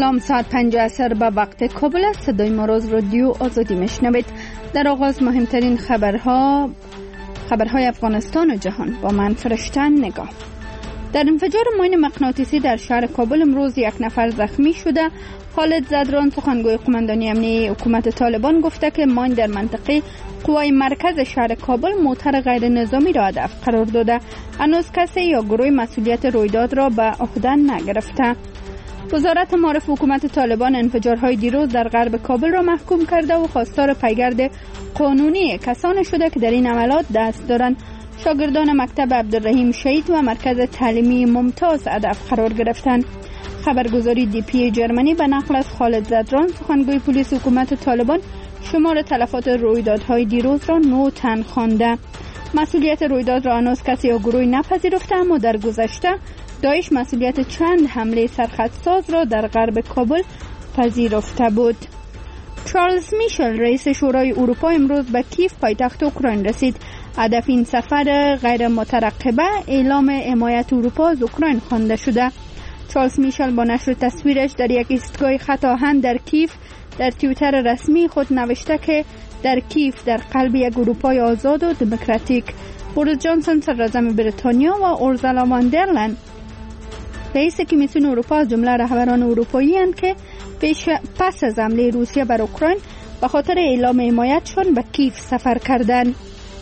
سلام، ساعت 5 عصر به وقت کابل است. صدای ما را از رادیو آزادی میشنوید. در آغاز مهمترین خبرهای افغانستان و جهان با من فرشتن نگاه. در انفجار ماین مغناطیسی در شهر کابل امروز یک نفر زخمی شده. خالد زدران سخنگوی قماندانی امنیتی حکومت طالبان گفته که ماین در منطقه قوای مرکز شهر کابل موتر غیر نظامی را هدف قرار داده. هنوز کسی یا گروه مسئولیت رویداد را به عهده نگرفته. وزارت معارف حکومت طالبان انفجارهای دیروز در غرب کابل را محکوم کرده و خواستار پیگرد قانونی کسانی شده که در این عملات دست دارند. شاگردان مکتب عبدالرحیم شهید و مرکز تعلیمی ممتاز هدف قرار گرفتند. خبرگزاری DPA جرمنی به نقل از خالد زدران سخنگوی پلیس حکومت طالبان شمار تلفات رویدادهای دیروز را 9 تن خوانده. مسئولیت رویداد را هنوز کسی یا گروهی نپذیرفته، اما در گذشته داعش مسئولیت چند حمله سرخطساز را در غرب کابل پذیرفته بود. چارلز میشل رئیس شورای اروپا امروز به کیف پایتخت اوکراین رسید. هدف این سفر غیر مترقبه اعلام حمایت اروپا از اوکراین خوانده شده. چارلز میشل با نشر تصویرش در یک ایستگاه خط آهن در کیف در توییتر رسمی خود نوشته که در کیف در قلب یک اروپای آزاد و دموکراتیک. بوریس جانسون صدراعظم بریتانیا و اورسولا وان در لین رئیس کمیسیون اروپا از جمله رهبران اروپایی اند که پس از حمله روسیه بر اوکراین به خاطر اعلام حمایتشان به کیف سفر کردند.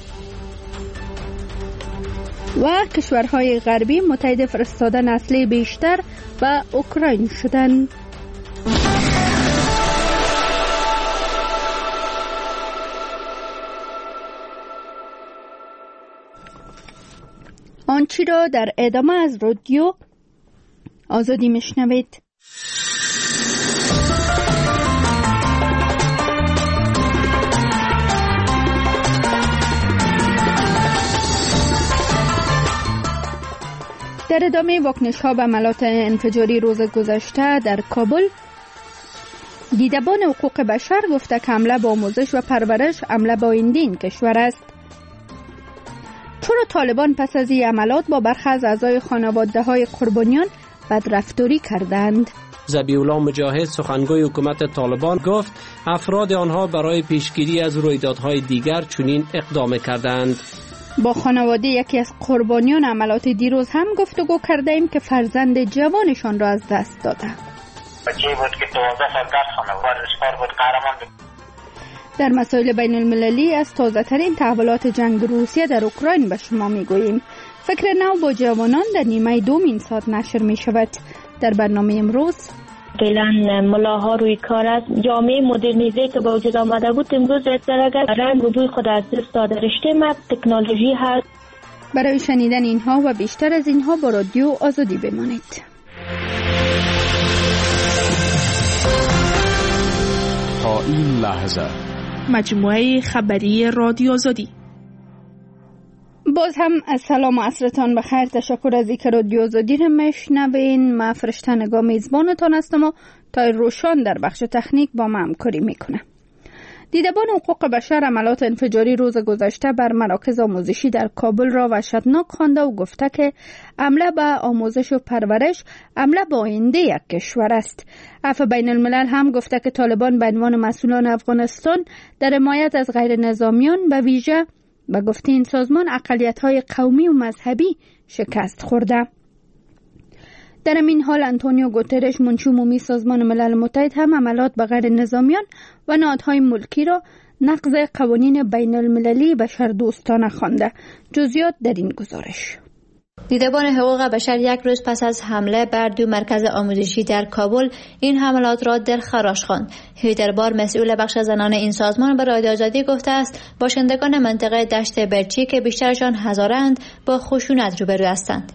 و کشورهای غربی متحد فرستادن اسلحه بیشتر به اوکراین شدند. آنچه را در ادامه از رادیو آزادی میشنوید. در ادامه واکنش‌ها به عملات انفجاری روز گذشته در کابل، دیدبان حقوق بشر گفته که حمله به آموزش و پرورش حمله به آینده این کشور است. چرا طالبان پس از این عملات با برخی از اعضای خانواده‌های قربانیان بدرفتاری کردند؟ ذبیح‌الله مجاهد سخنگوی حکومت طالبان گفت افراد آنها برای پیشگیری از رویدادهای دیگر چنین اقدام کردند. با خانواده یکی از قربانیان عملات دیروز هم گفتگو کرده ایم که فرزند جوانشان را از دست داده. بچه‌ای بود که 12 سال درس خوانده بود، ورزشکار بود، قهرمان بود. در مسائل بین المللی از تازه ترین تحولات جنگ روسیه در اوکراین به شما میگوییم. فکر نو با جوانان در نیمه دوم این ساعت نشر می شود. در برنامه امروز فعلا ملاها روی کار است. جامعه مدرنیزه که به وجود آمده بود امروز رنگ و بوی خود از دست داده. رشته مد تکنولوژی هست. برای شنیدن اینها و بیشتر از اینها با رادیو آزادی بمانید. تا این لحظه مجموعه خبری رادیو آزادی. باز هم سلام و عصرتان بخیر. تشکر از اینکه رادیو آزادی را میشنوین. من فرشته نگاه میزبانتان هستم و تا روشان در بخش تکنیک با من همکاری میکنه. دیدبان حقوق بشر عملات انفجاری روز گذشته بر مراکز آموزشی در کابل را وحشتناک خوانده و گفته که حمله به آموزش و پرورش حمله به آینده یک کشور است. عفو بین الملل هم گفته که طالبان به عنوان مسئولان افغانستان در حمایت از غیر نظامیان به ویژه به گفته این سازمان اقلیت‌های قومی و مذهبی شکست خورده. در این حال انتونیو گوترش منشی عمومی سازمان ملل متحد هم عملات به غیر نظامیان و نهادهای ملکی را نقض قوانین بین المللی بشردوستانه خوانده. جزئیات در این گزارش. دیدبان حقوق بشر یک روز پس از حمله بر 2 مرکز آموزشی در کابل این حملات را دلخراش خواند. هیدر بار مسئول بخش زنان این سازمان به رادیو آزادی گفته است باشندگان منطقه دشت برچی که بیشترشان هزارند با خشونت روبرو هستند.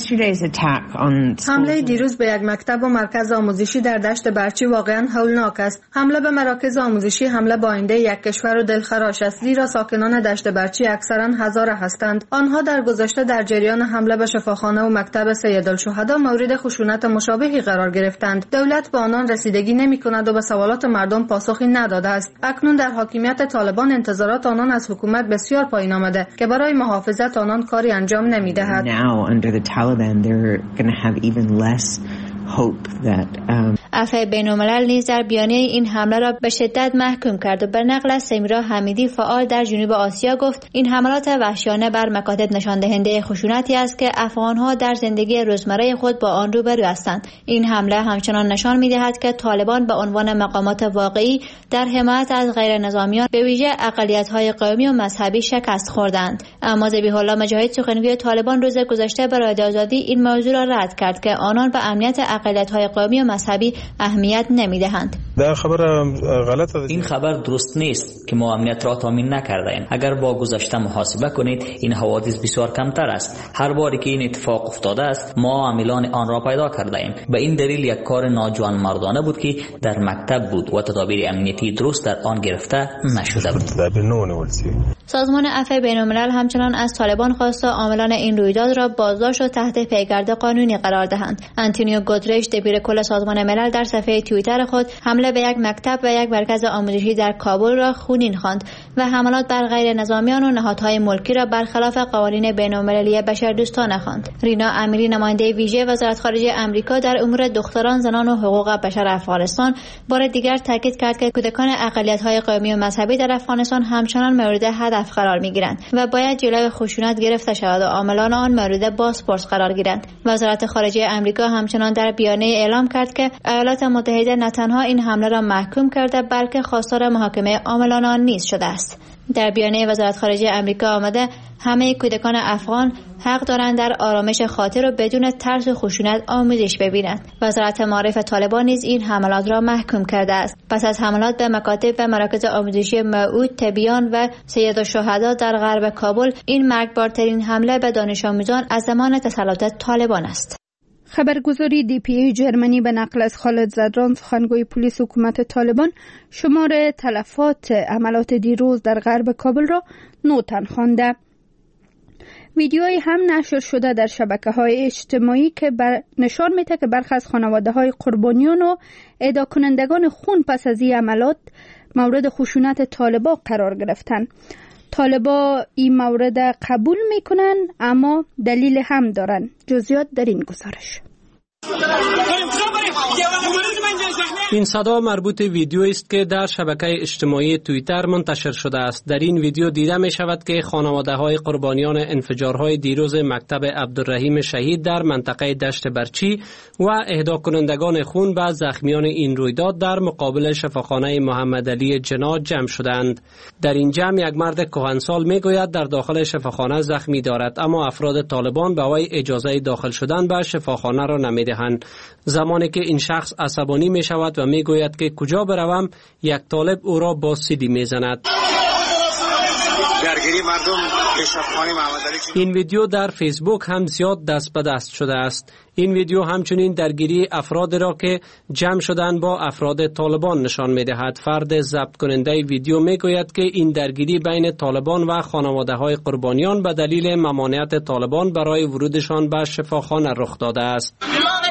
حمله دیروز به یک مکتب و مرکز آموزشی در دشت برچی واقعا هولناک است. حمله به مراکز آموزشی حمله به آینده یک کشور و دلخراش است، زیرا ساکنان دشت برچی اکثرا هزاره هستند. آنها در گذشته در جریان حمله به شفاخانه و مکتب سیدالشهدا مورد خشونت مشابهی قرار گرفتند. دولت به آنان رسیدگی نمی‌کند و به سوالات مردم پاسخی نداده است. اکنون در حاکمیت طالبان انتظارات آنان از حکومت بسیار پایین آمده که برای محافظت آنان کاری انجام نمی‌دهد. Taliban, they're going to have even less عفو بین‌الملل نیز در بیانیه این حمله را به شدت محکوم کرد و به نقل از سمیرا حمیدی فعال در جنوب آسیا گفت این حملات وحشیانه بر مکاتب نشان دهنده خشونتی است که افغان‌ها در زندگی روزمره خود با آن روبرو هستند. این حمله همچنان نشان می‌دهد که طالبان به عنوان مقامات واقعی در حمایت از غیر نظامیان به ویژه اقلیت‌های قومی و مذهبی شکست خوردند. اما ذبیح الله مجاهد سخنگوی طالبان روز گذشته به رادیو آزادی این موضوع را رد کرد که آنان به امنیت اقلیت‌های قومی و مذهبی اهمیت نمی‌دهند. این خبر درست نیست که ما امنیت را تامین نکردیم. اگر با گذشته محاسبه کنید این حوادث بسیار کمتر است. هر باری که این اتفاق افتاده است ما عاملان آن را پیدا کردیم. به این دلیل یک کار ناجوان مردانه بود که در مکتب بود و تدابیر امنیتی درست در آن گرفته نشده بود. سازمان عفو بین‌الملل همچنان از طالبان خواسته عاملان این رویداد را بازداشت و تحت پیگرد قانونی قرار دهند. آنتونیو گوترش دبیر کل سازمان ملل در صفحه توییتر خود حمله به یک مکتب و یک مرکز آموزشی در کابل را خونین خواند و حملات بر غیر نظامیان و نهادهای ملکی را برخلاف قوانین بین‌المللی بشردوستانه خواند. رینا امیری نماینده ویژه وزارت خارجه آمریکا در امور دختران، زنان و حقوق بشر افغانستان بار دیگر تاکید کرد که کودکان اقلیت‌های قومی و مذهبی در افغانستان همچنان مورد هدف قرار می‌گیرند و باید جلوی خشونت گرفته شود و عاملان آن مورد بازپرس قرار گیرند. وزارت خارجه آمریکا همچنان در بیانیه اعلام کرد که ایالات متحده نه تنها این حمله را محکوم کرده بلکه خواستار محاکمه عاملان آن نیز شده است. در بیانیه وزارت خارجه آمریکا آمده همه کودکان افغان حق دارند در آرامش خاطر و بدون ترس و خشونت آموزش ببینند. وزارت معارف طالبان نیز این حملات را محکوم کرده است. پس از حملات به مکاتب و مراکز آموزشی موعود، تبیان و سید الشهدا در غرب کابل، این مرگبارترین حمله به دانش آموزان از زمان تسلط طالبان است. خبرگزاری DPA جرمنی به نقل از خالد زدران سخنگوی پلیس حکومت طالبان شمار تلفات عملات دیروز در غرب کابل را نوتن خوانده. ویدیویی هم نشر شده در شبکه‌های اجتماعی که نشان میده که برخی از خانواده‌های قربانیان و اهدا کنندگان خون پس از این عملات مورد خشونت طالبان قرار گرفتند. طالبان این مورد قبول میکنن اما دلیل هم دارن. جزئیات در این گزارش. این صدا مربوط ویدیو است که در شبکه اجتماعی توییتر منتشر شده است. در این ویدیو دیده می شود که خانواده‌های قربانیان انفجارهای دیروز مکتب عبدالرحیم شهید در منطقه دشت برچی و اهدا کنندگان خون به زخمیان این رویداد در مقابل شفاخانه محمد علی جنا جمع شدند. در این جمع یک مرد کهنسال می گوید در داخل شفاخانه زخمی دارد، اما افراد طالبان به وی اجازه داخل شدن به شفاخانه را نمی دهند. زمانی که این شخص عصبانی می شود و می گوید که کجا بروم، یک طالب او را با سیلی می زند. این ویدیو در فیسبوک هم زیاد دست به دست شده است. این ویدیو همچنین درگیری افراد را که جمع شدن با افراد طالبان نشان می دهد. فرد ضبط کننده ویدیو می گوید که این درگیری بین طالبان و خانواده های قربانیان به دلیل ممانعت طالبان برای ورودشان به شفاخانه رخ داده است.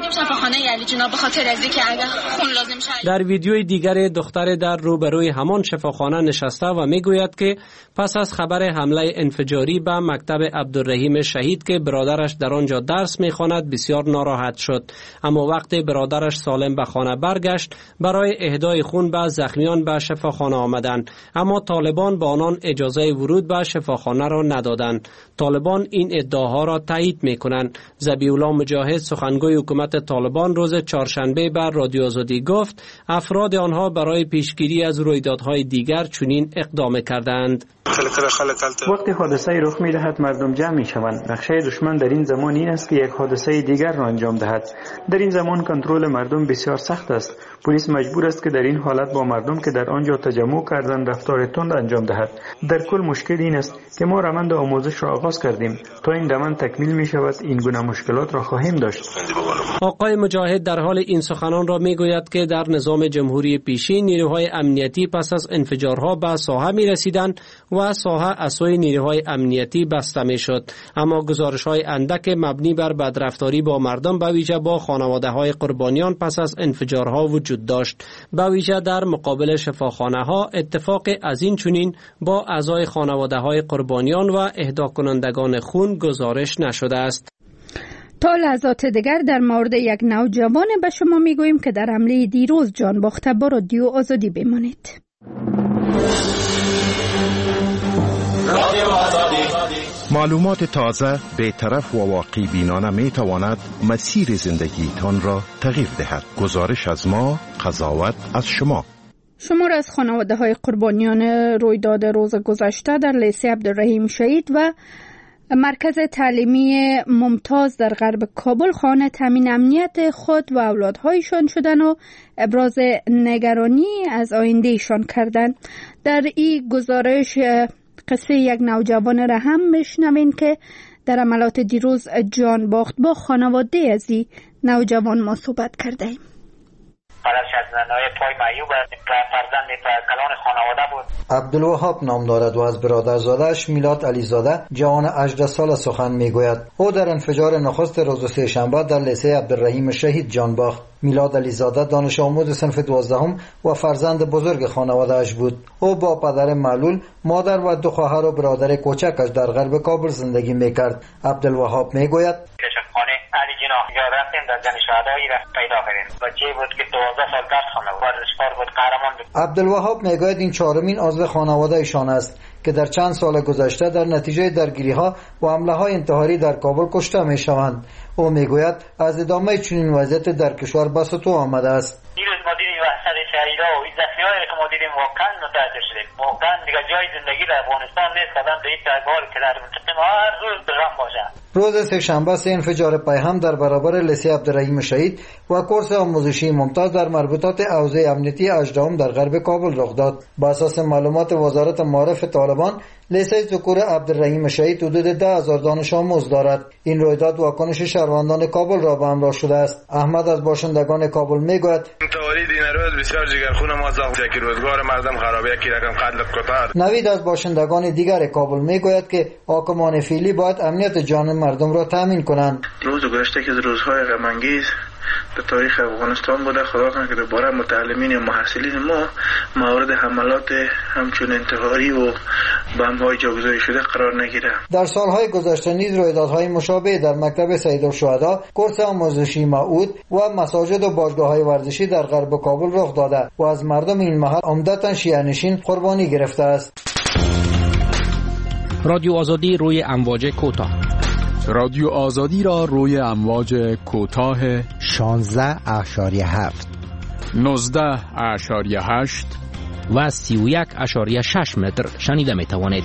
در ویدیوی دیگر دختر در روبروی همان شفاخانه نشسته و می گوید که پس از خبر حمله انفجاری به مکتب عبدالرحیم شهید که برادرش در آنجا درس می خواند بسیار ناراحت شد، اما وقتی برادرش سالم به خانه برگشت برای اهدای خون به زخمیان به شفاخانه آمدند، اما طالبان با آنان اجازه ورود به شفاخانه را ندادند. طالبان این ادعاها را تایید می کنند. ذبیح الله مجاهد سخنگوی حکومت طالبان روز چهارشنبه بر رادیو آزادی گفت افراد آنها برای پیشگیری از رویدادهای دیگر چنین اقدام کردند. وقتی حادثه رخ می دهد مردم جمع می شوند. نقشه دشمن در این زمان این است که یک حادثه دیگر را انجام دهد. در این زمان کنترل مردم بسیار سخت است. پلیس مجبور است که در این حالت با مردم که در آنجا تجمع کردند رفتار تند انجام دهد. در کل مشکل این است که ما روند آموزش را آغاز کردیم. تا این روند تکمیل می شود این گونه مشکلات را خواهیم داشت. آقای مجاهد در حال این سخنان را می گوید که در نظام جمهوری پیشین نیروهای امنیتی پس از انفجارها به ساحه می رسیدند و ساحه از سوی نیروهای امنیتی بسته می شد، اما گزارش‌های اندک مبنی بر بدرفتاری با مردم به ویژه با خانواده‌های قربانیان پس از انفجارها وجود داشت. به ویژه در مقابل شفاخانه‌ها اتفاق از این چنین با اعضای خانواده‌های قربانیان و اهدا کنندگان خون گزارش نشده است. تا لحظات دیگر در مورد یک نوجوان به شما میگوییم که در حمله دیروز جان باخته. با رادیو آزادی بمانید. معلومات تازه، بی‌طرف و واقعی بینانه می تواند مسیر زندگیتان را تغییر دهد. گزارش از ما، قضاوت از شما. شمار از خانواده های قربانیان رویداد روز گذشته در لیسه عبدالرحیم شهید و مرکز تعلیمی ممتاز در غرب کابل خانه تامین امنیت خود و اولادهایشان شدن و ابراز نگرانی از آیندهشان کردند. در این گزارش قصه یک نوجوان را هم میشنوین که در عملات دیروز جان باخت. با خانواده از این نوجوان ما صحبت کرده ایم. عبدالوهاب نام دارد و از برادرزاده‌اش میلاد علیزاده جوان 18 ساله سخن میگوید. او در انفجار نخست روز سه‌شنبه در لیسه عبدالرحیم شهید جان باخت. میلاد علیزاده دانش آموز صنف 12 و فرزند بزرگ خانواده‌اش بود. او با پدر معلول، مادر و 2 خواهر و برادر کوچکش در غرب کابل زندگی میکرد. عبدالوهاب میگوید علی جناح یا رفتیم در جن شهدایی را پیدا کردیم. بچه بود که 12 سال درس خوانده بود. ورزشکار بود، قهرمان بود. عبدالوهاب میگوید این 4مین عضو خانواده ایشان است که در چند سال گذشته در نتیجه درگیری‌ها و حمله‌های انتحاری در کابل کشته میشوند. او میگوید از ادامه چنین وضعیت در کشور به سطوح آمده است. دیروز ما دیدیم وحشت شهیدا و این زخمی‌هایی که ما دیدیم واقعا متأثر شدیم. واقعا دیگه جای زندگی در افغانستان نیست که به این تحول که در منطقه ما هر روز درام باشه. روز سه‌شنبه 3 انفجار پیهم در برابر لیسه عبدالرحیم شهید و کورس آموزشی ممتاز در مربوطات حوزه امنیتی 18 در غرب کابل رخ داد. با اساس معلومات وزارت معارف طالبان، لیسه ذکور عبدالرحیم شهید حدود 10,000 دانش آموز دارد. این رویداد واکنش شهروندان کابل را به همراه شده است. احمد از باشندگان کابل میگوید تولید این روز بسیار جگرخون ما ساخته که روزگار مردم خرابه، یکی رقم قتل قطار. نوید از باشندگان دیگر کابل میگوید که حاکمان فعلی باید امنیت جان مردم را تامین کنند. روز گذشته که روزهای غم انگیز در تاریخ افغانستان بوده، خدا کنه که دوباره متعلمین و محصلین ما مورد حملات همچون انتحاری و بمب‌های جاگذاری شده قرار نگیره. در سالهای گذشته نیز رویدادهای مشابه در مکتب سید الشهدا، کورس آموزشی معود و مساجد و باشگاه‌های ورزشی در غرب کابل رخ داده و از مردم این محل عمدتاً شیعه‌نشین قربانی گرفته است. رادیو آزادی روی امواج کوتاه. رادیو آزادی را روی امواج کوتاه 16.7 19.8 و 31.6 متر شنیده می توانید.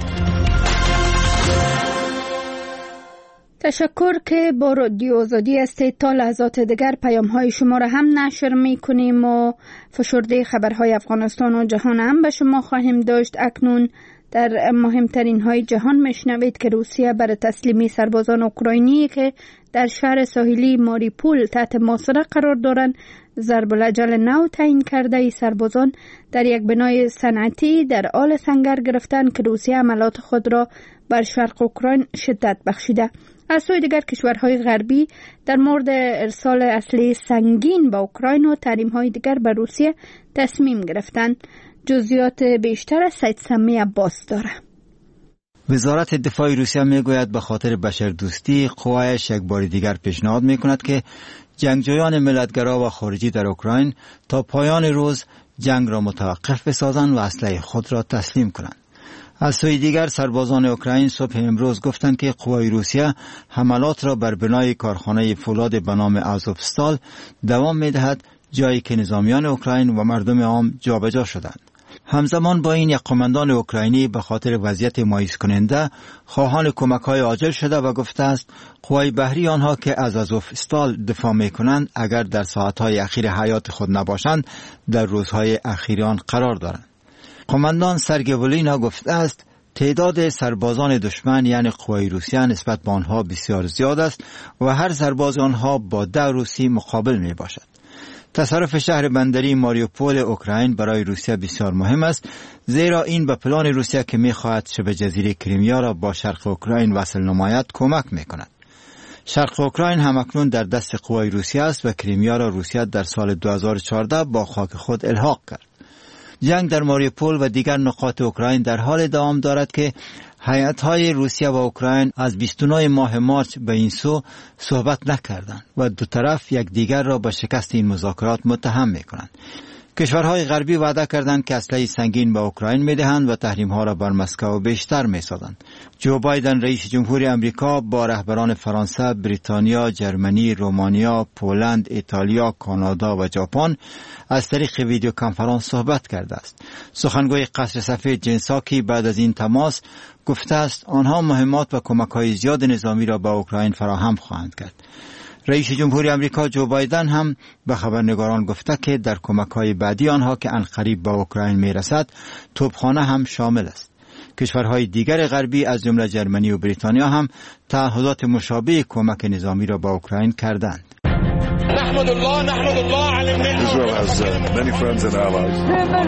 تشکر که با رادیو آزادی هستید. تا لحظات دیگر پیام های شما را هم نشر می کنیم و فشرده خبرهای افغانستان و جهان هم به شما خواهیم داشت. اکنون در مهمترین های جهان میشنوید که روسیه برای تسلیمی سربازان اوکراینی که در شهر ساحلی ماریپول تحت محاصره قرار دارند ضرب الاجل نو تعیین کرده. ای سربازان در یک بنای صنعتی در آل سنگر گرفتند که روسیه عملات خود را بر شرق اوکراین شدت بخشیده. از سوی دیگر کشورهای غربی در مورد ارسال اسلحه سنگین به اوکراین و تحریم‌های دیگر به روسیه تصمیم گرفتند. جزئیات بیشتر از سید سمی عباس داره. وزارت دفاع روسیه میگوید به خاطر بشردوستی قوایش یک بار دیگر پیشنهاد میکند که جنگجویان ملتگرا و خارجی در اوکراین تا پایان روز جنگ را متوقف بسازند و اسلحه خود را تسلیم کنند. از سوی دیگر سربازان اوکراین صبح امروز گفتند که قوای روسیه حملات را بر بنای کارخانه فولاد به نام آزوفستال دوام میدهد، جایی که نظامیان اوکراین و مردم عام جابجا شدند. همزمان با این یک قماندان اوکراینی به خاطر وضعیت مایوس کننده خواهان کمک‌های عاجل شده و گفته است قوای بحری آنها که از آزوفستال دفاع می‌کنند اگر در ساعت‌های اخیر حیات خود نباشند در روزهای اخیر آن قرار دارند. قماندان سرگئی ولینا گفته است تعداد سربازان دشمن یعنی قوای روسیه نسبت به آنها بسیار زیاد است و هر سرباز آنها با 10 روسی مقابل میباشد. تصرف شهر بندری ماریوپول اوکراین برای روسیه بسیار مهم است، زیرا این به پلان روسیه که می‌خواهد شبه جزیره کریمیا را با شرق اوکراین وصل نماید کمک می‌کند. شرق اوکراین همکنون در دست قوای روسیه است و کریمیا را روسیه در سال 2014 با خاک خود الحاق کرد. جنگ در ماریوپول و دیگر نقاط اوکراین در حال دوام دارد که هیئت‌های روسیه و اوکراین از 29 ماه مارچ به این سو صحبت نکردند و دو طرف یکدیگر را به شکست این مذاکرات متهم می‌کنند. کشورهای غربی وعده کردند که اسلحه سنگین به اوکراین می‌دهند و تحریم‌ها را بر مسکو بیشتر می‌سازند. جو بایدن رئیس جمهوری آمریکا با رهبران فرانسه، بریتانیا، جرمنی، رومانیا، پولند، ایتالیا، کانادا و ژاپن از طریق ویدیو کنفرانس صحبت کرده است. سخنگوی قصر سفید جن ساکی بعد از این تماس گفته است آنها مهمات و کمک‌های زیاد نظامی را به اوکراین فراهم خواهند کرد. رئیس جمهوری آمریکا جو بایدن هم به خبرنگاران گفته که در کمک‌های بعدی آنها که عنقریب به اوکراین میرسد توپخانه هم شامل است. کشورهای دیگر غربی از جمله جرمنی و بریتانیا هم تعهدات مشابه کمک نظامی را به اوکراین کردند. نحمد الله على النعمة. Israel has many friends and allies.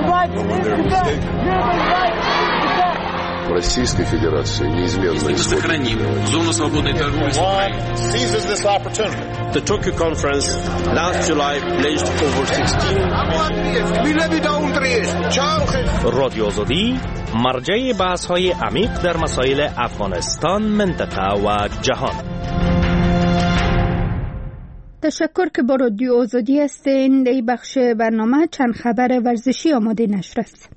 Российской Федерации неизменно сохраним зону свободной торговли с Украиной. Seizes this opportunity. The Tokyo conference last July pledged over 16 رادیو آزادی مرجع بحث‌های عمیق در مسائل افغانستان، منطقه و جهان. تشکر که با رادیو آزادی هستین. در بخش برنامه چند خبر ورزشی آماده نشر است.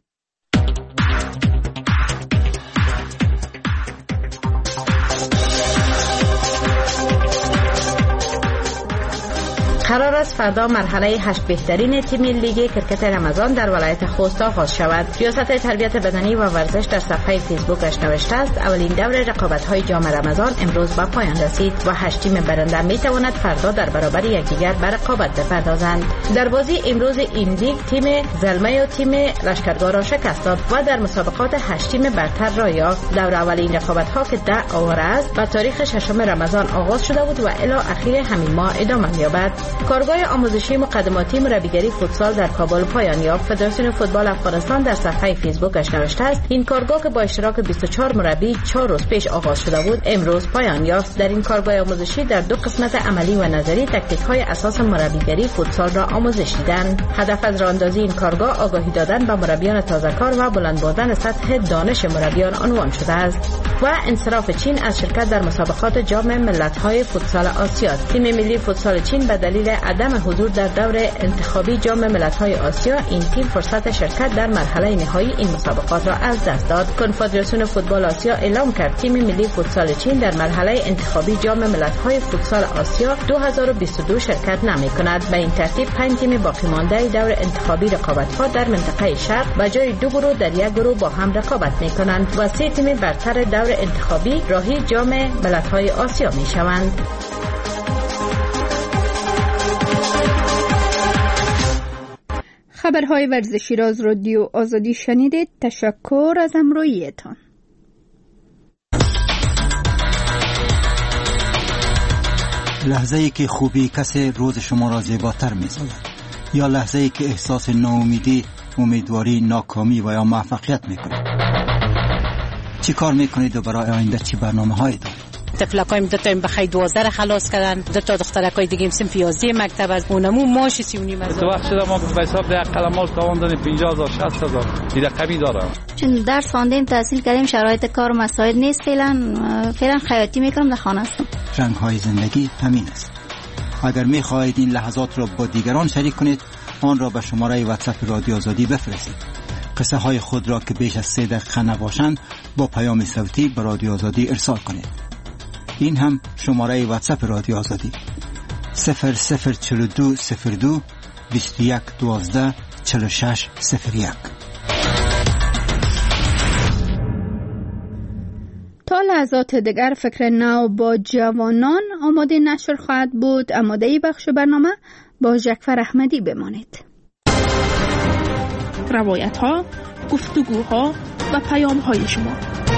قرار است فردا مرحله 8 بهترین تیم لیگ کرکت رمضان در ولایت خوست آغاز شود. ریاست تربیت بدنی و ورزش در صفحه فیسبوکش نوشته است اولین دور رقابت‌های جام رمضان امروز به پایان رسید و 8 تیم برنده می‌تواند فردا در برابر یکدیگر به رقابت بپردازند. در بازی امروز این لیگ تیم زلمه و تیم لشکرگاه را شکست داد و در مسابقات 8 تیم برتر را یافت. دور اولین رقابت‌ها که 10 آور است به تاریخ 6 رمضان آغاز شده بود و الی اخیر همین ماه ادامه می‌یابد. کارگاه آموزشی مقدماتی مربیگری فوتسال در کابل پایان یافت. فدراسیون فوتبال افغانستان در صفحه فیسبوکش نوشته است این کارگاه که با اشتراک 24 مربی 4 روز پیش آغاز شده بود امروز پایان یافت. در این کارگاه آموزشی در 2 قسمت عملی و نظری تکتیک‌های اساس مربیگری فوتسال را آموزش دیدند. هدف از راهاندازی این کارگاه آگاهی دادن به مربیان تازه‌کار و بلند بردن سطح دانش مربیان عنوان شده است. و انصراف چین از شرکت در مسابقات جام ملت‌های فوتسال آسیا. تیم ملی فوتسال چین به دلیل عدم حضور در دور انتخابی جام ملت‌های آسیا این تیم فرصت شرکت در مرحله نهایی این مسابقات را از دست داد. کنفدراسیون فوتبال آسیا اعلام کرد تیم ملی فوتسال چین در مرحله انتخابی جام ملت‌های فوتسال آسیا 2022 شرکت نمی‌کند. به این ترتیب 5 تیم باقی مانده دور انتخابی رقابت‌ها در منطقه شرق و جای 2 گروه در یک گروه با هم رقابت می‌کنند و 3 تیم برتر دور انتخابی راهی جام ملت‌های آسیا می‌شوند. خبرهای ورزشی را از رادیو آزادی شنیدید. تشکر از همراهیتان. لحظه‌ای که خوبی کسی روز شما را زیباتر می‌سازد یا لحظه‌ای که احساس ناامیدی، امیدواری، ناکامی و یا موفقیت می‌کنید. چی کار می‌کنید و برای آینده چی برنامه‌هایی دارید؟ طفلکایم 2 تا بخای 12 را خلاص کردن، 2 تا دخترکای دیگه صنف 11 مکتب از اونمو ماش 39 هزار. تو وقت شده ما به حساب در قلمال تواندن 50000 60000 دیگه کمی دارم. چون درس خواندیم تحصیل کردیم شرایط کار و مساعد نیست فعلا خیاطی میکنم در خانه هستم. رنگ‌های زندگی همین است. اگر می‌خواهید این لحظات را با دیگران شریک کنید آن را به شماره واتساپ رادیو آزادی بفرستید. قصه های خود را که بیش از 3 دقیقه نباشند با پیام صوتی به رادیو آزادی ارسال کنید. این هم شماره واتساپ رادیو آزادی 004202 2112 4601. تا لحظات دیگر فکر نو با جوانان آماده نشر خواهد بود. آماده بخش برنامه با جعفر احمدی بمانید. روایت ها، گفتگوها و پیام های شما.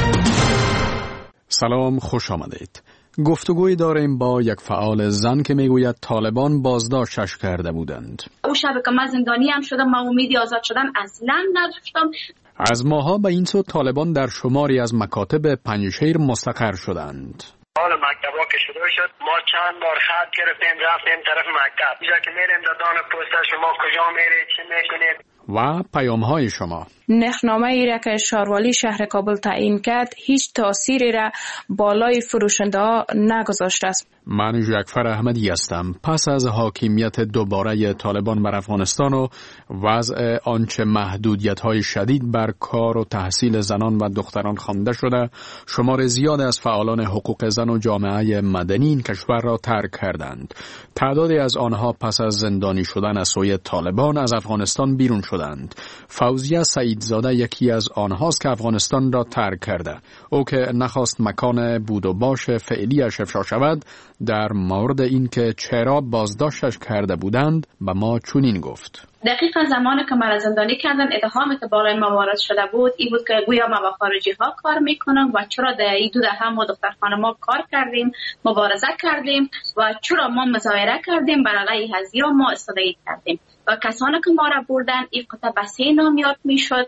سلام، خوش آمدید. گفتگوی داریم با یک فعال زن که میگوید طالبان بازداشتش کرده بودند. او شب که من زندانی هم شدم، من امیدی آزاد شدن اصلا نداشتم. از ماها به این سو طالبان در شماری از مکاتب پنجشیر مستقر شدند. حال مکتبا که شروع شد ما چند بار خط گرفتیم رفتیم طرف مکتب. اینجا که میریم دادان پست شما کجا میرید چی میکنید. و پیام های شما. نرخنامه ای را که شاروالی شهر کابل تعیین کرد هیچ تأثیری را بالای فروشنده ها نگذاشته است. من جعفر احمدی هستم. پس از حاکمیت دوباره طالبان بر افغانستان و وضع آنچه محدودیت‌های شدید بر کار و تحصیل زنان و دختران خوانده شده، شمار زیاد از فعالان حقوق زن و جامعه مدنی این کشور را ترک کردند. تعدادی از آنها پس از زندانی شدن از سوی طالبان از افغانستان بیرون شدند. فوزیه سعیدزاده یکی از آنهاست که افغانستان را ترک کرده. او که نخواست مکان بود و باش فعلیش افشا شود، در مورد این که چرا بازداشتش کرده بودند به ما چنین گفت: دقیقا زمانی که مرا زندانی کردن، اتهامی که بالای ما وارد شده بود این بود که گویا ما با خارجی ها کار میکنم و چرا در این 2 دهه ما دختر خانما کار کردیم، مبارزه کردیم و چرا ما مظاهره کردیم، بر علیه هزیا ما استدعا کردیم. و کسانی که ما را بردن این قطعه به 3 نام یاد میشد: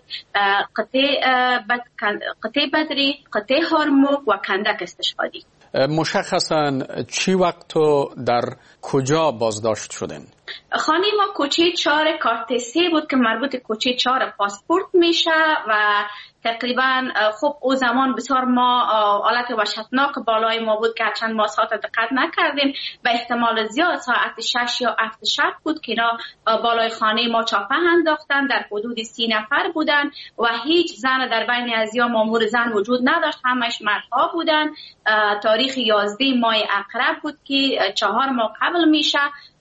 قطعه بدری، قطعه هرموک و کندک استشهادی. مشخصاً چی وقت و در کجا بازداشت شدن؟ خانه ما کوچه 4 کارت 3 بود که مربوط کوچه 4 پاسپورت میشه و تقریبا خب او زمان بسیار ما حالت وحشتناک بالای ما بود که چند ما ساعت دقت نکردیم. به احتمال زیاد ساعت 6 یا 7 شب بود که اینا بالای خانه ما چاپه انداختن. در حدود 30 نفر بودن و هیچ زن در بین ازیا مامور زن وجود نداشت، همش مردها بودن. تاریخ 11 ماه اقرب بود که 4 ماه قبل میشه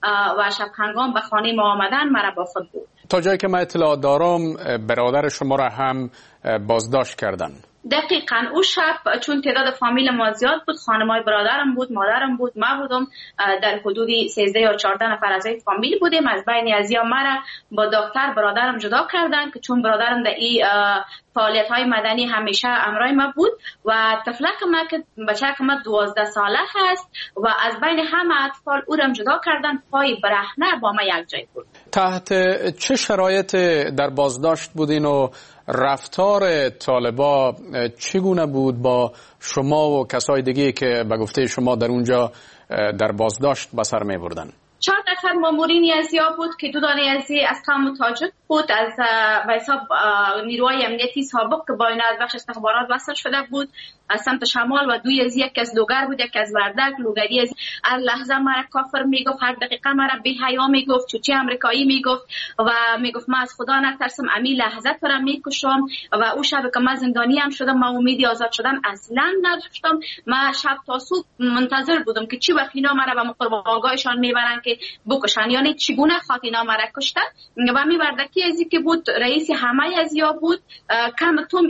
و شب هنگام به خانه ما آمدن مرا با خود بود. تا جایی که من اطلاع دارم برادر شما را هم بازداشت کردن. دقیقاً او شب چون تعداد فامیل ما زیاد بود، خانمای برادرم بود، مادرم بود، ما بودم، در حدود 13 یا 14 نفر از این فامیل بودیم. از بین ازیا مرا با دکتر برادرم جدا کردن که چون برادرم در این فعالیت‌های مدنی همیشه همراه ما بود و طفلک ما که بچه‌ک ما 12 ساله هست و از بین همه اطفال او را جدا کردن. پای برهنه با ما یک جای بود. تحت چه شرایط در بازداشت بودین و رفتار طالبا چگونه بود با شما و کسای دیگه که به گفته شما در اونجا در بازداشت به سر می بردن؟ 4 نفر مامورین ازیا بود که 2 دانه از قوم تاجک بود، از به حساب نیروهای امنیتی سابق که با اینا از بخش استخبارات وصل شده بود از سمت شمال و 2 از یک از لوگر بود، یک از وردک. لوگری از هر لحظه مرا کافر میگفت، هر دقیقه مرا بی حیا میگفت، چوچی امریکایی میگفت و میگفت من از خدا نترسم، امی لحظه تو را میکشم. و او شب که من زندانی هم شدم، من امیدی آزاد شدن اصلا نداشتم. من شب تا صبح منتظر بودم که چی وقت اینا مرا به قربانگاهشان میبرن که بکشن، یعنی چگونه خاطر اینا مرا کشتن. و میوردکی ازی که بود رئیس همه ازیا بود، کم توم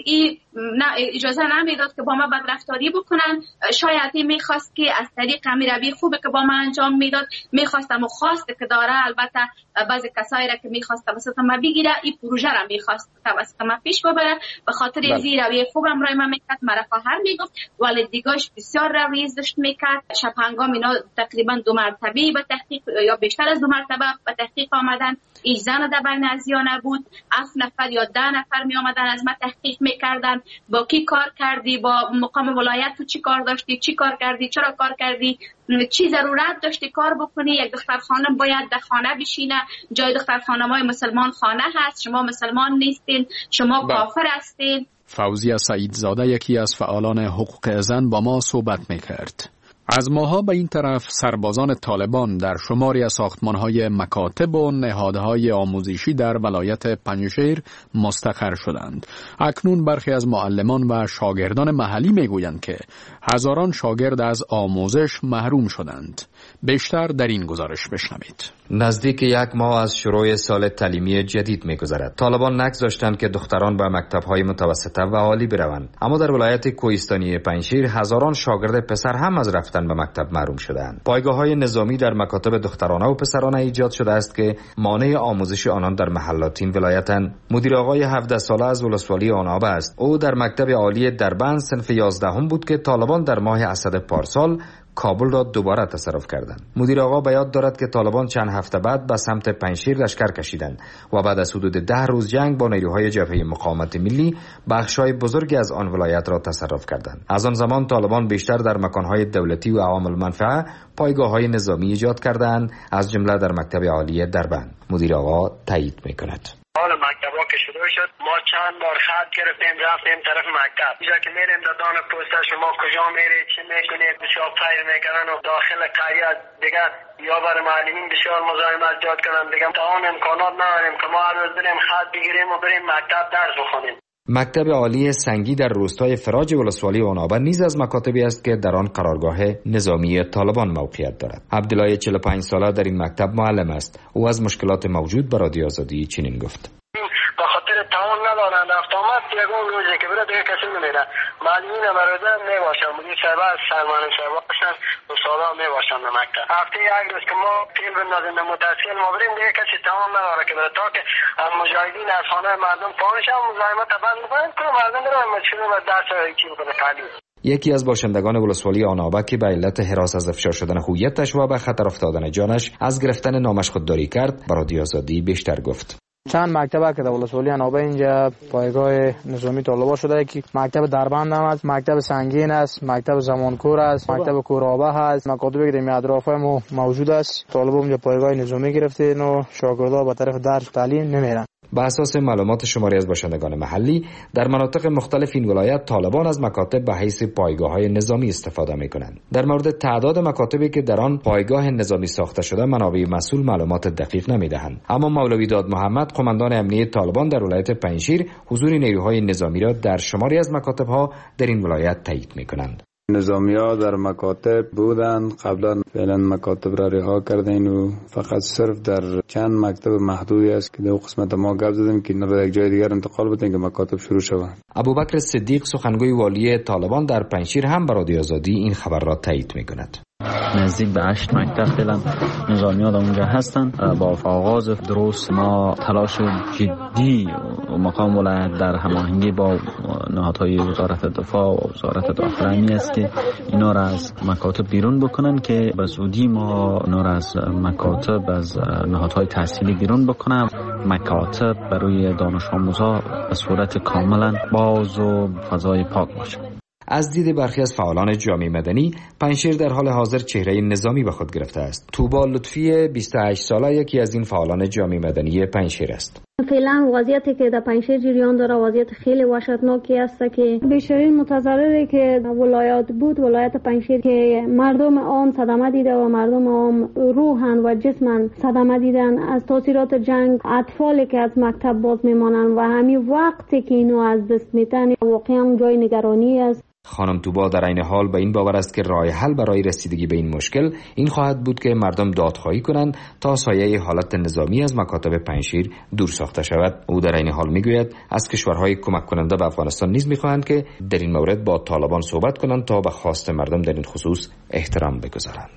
اجازه نمیداد که با ما بدرفتاری بکنن. شاید میخواست که از طریق روی خوبه که با من انجام میداد، میخواستم و خواست که داره. البته بعضی کسایی را که میخواست توسط ما بگیره، این پروژه را میخواست توسط ما پیش ببره. به خاطر این روی خوبم رای ما میکرد، مرا خواهر میگفت، ولی دیگاش بسیار روی زشت میکرد. شب هنگام اینا تقریبا 2 مرتبه به تحقیق یا بیشتر از 2 مرتبه به تحقیق آمدن. هیچ زن در بین ازیا نبود. 7 نفر یا 10 نفر می آمدن از ما تحقیق میکردن. با کی کار کردی، با مقام ولایت تو چی کار داشتی، چی کار کردی، چرا کار کردی، چی ضرورت داشتی کار بکنی. یک دختر خانم باید در خانه بشینه، جای دختر خانمای مسلمان خانه هست، شما مسلمان نیستین، شما کافر هستین. فوزیه سعیدزاده یکی از فعالان حقوق زن با ما صحبت میکرد. از ماها به این طرف سربازان طالبان در شماری از ساختمان‌های مکاتب و نهادهای آموزشی در ولایت پنجشیر مستقر شدند. اکنون برخی از معلمان و شاگردان محلی میگویند که هزاران شاگرد از آموزش محروم شدند. بیشتر در این گزارش بشنوید. نزدیک 1 ماه از شروع سال تعلیمی جدید می‌گذرد. طالبان نگذاشتند که دختران به مکتب‌های متوسطه و عالی بروند، اما در ولایت کوهستانی پنجشیر هزاران شاگرد پسر هم از رفتن به مکتب محروم شدند. پایگاه‌های نظامی در مکاتب دخترانه و پسرانه ایجاد شده است که مانع آموزش آنان در محلات این ولایتند. مدیر آقای 17 ساله از ولسوالی آناب است. او در مکتب عالی دربند صنف 11 بود که طالبان در ماه اسد پارسال کابل را دوباره تصرف کردند. مدیر آقا به یاد دارد که طالبان چند هفته بعد به سمت پنجشیر لشکر کشیدند و بعد از حدود 10 روز جنگ با نیروهای جبهه مقاومت ملی بخش‌های بزرگی از آن ولایت را تصرف کردند. از آن زمان طالبان بیشتر در مکان‌های دولتی و عوام المنفعه پایگاه‌های نظامی ایجاد کردند، از جمله در مکتب عالی دربند. مدیر آقا تایید می‌کند. حال مکتب که شروع شد ما چند بار خط گرفتیم رفتیم طرف مکتب. اینجا که میریم دادان پست شما کجا میرید چی میکنید بسیار فیر میکنن و داخل قریه دیگه یا برای معلمین بسیار مزاحمت ایجاد کنن. دیگه تمام امکانات نداریم که ما هر روز بریم خط بگیریم و بریم مکتب درس بخونیم. مکتب عالی سنگی در روستای فراج ولسوالی آنابه نیز از مکاتبی است که در آن قرارگاه نظامی طالبان موقعیت دارد. عبدالله 45 ساله در این مکتب معلم است. او از مشکلات موجود بر رادیو آزادی چنین گفت: به خاطر تعاون ندارن رفت آمد یگون روزی که بره دیگه کسی نمیره. معلمین مروزه میباشن، مدیر صاحب سرمانم صاحب باشن و سالا میباشن به مکتب. هفته یک روز که ما فیلم بندازیم به متاسفانه ما بریم دیگه کسی تعاون نداره که بره تا که مجاهدین از خانه مردم پانشن مزاحمت بند میکنن که مردم برن مشکل و درس چی میکنه تعلیم. یکی از باشندگان ولسوالی آنابه که به علت هراس از افشا شدن هویتش و به خطر افتادن جانش از گرفتن نامش خودداری کرد، بر رادیو آزادی بیشتر گفت. چند مکتب که در ولسوالی آنابه اینجا پایگاه نظامی طالبان شده که مکتب دربند هم است، مکتب سنگین است، مکتب زمانکور است، مکتب کورابه است، مکاتبی که در اطراف ما موجود است. طالبان اونجا پایگاه نظامی گرفتین و شاگردها به طرف درس تعلیم نمیرن. به اساس معلومات شماری از باشندگان محلی، در مناطق مختلف این ولایت طالبان از مکاتب به حیث پایگاه‌های نظامی استفاده می‌کنند. در مورد تعداد مکاتبی که در آن پایگاه نظامی ساخته شده، منابع مسئول معلومات دقیق نمی‌دهند. اما مولوی داد محمد، قماندان امنیه طالبان در ولایت پنجشیر، حضور نیروهای نظامی را در شماری از مکاتب‌ها در این ولایت تایید می‌کنند. نظامی‌ها در مکاتب بودند، قبلا فعلا مکاتب را رها کردین و فقط صرف در چند مکتب محدودی است که در قسمت ما گپ زدیم که اینا را یک جای دیگر انتقال بدیم که مکاتب شروع شوند. ابوبکر صدیق، سخنگوی والی طالبان در پنجشیر، هم بر رادیو آزادی این خبر را تایید می‌کند. نزدیک به 8 مکتب فعلا نظامیان اونجا هستند. با آغاز درست ما تلاش جدی و مقام ولایت در هماهنگی با نهادهای وزارت دفاع و وزارت داخلی است که اینا را از مکاتب بیرون بکنن که به زودی ما اینا را از مکاتب از نهادهای تحصیلی بیرون بکنم. مکاتب برای دانش آموزا به صورت کاملا باز و فضای پاک باشه. از دید برخی از فعالان جامعه مدنی، پنجشیر در حال حاضر چهره نظامی به خود گرفته است. توبا لطفی 28 ساله یکی از این فعالان جامعه مدنی پنجشیر است. فعلا وضعیتی که در پنجشیر جریان داره وضعیت خیلی وحشتناکی است که بیشترین متضرری که ولایت بود ولایت پنجشیر که مردم عام صدمه دیده و مردم عام روحن و جسمن صدمه دیدن از تاثیرات جنگ. اطفالی که از مکتب باز میمانند و همین وقتی که اینو از دست میتن واقعا جای نگرانی است. خانم توبا در عین حال به این باور است که راه حل برای رسیدگی به این مشکل این خواهد بود که مردم دادخواهی کنند تا سایه حالت نظامی از مکاتب پنجشیر دور ساخته شود. او در عین حال میگوید از کشورهای کمک کننده به افغانستان نیز میخواهند که در این مورد با طالبان صحبت کنند تا به خواست مردم در این خصوص احترام بگذارند.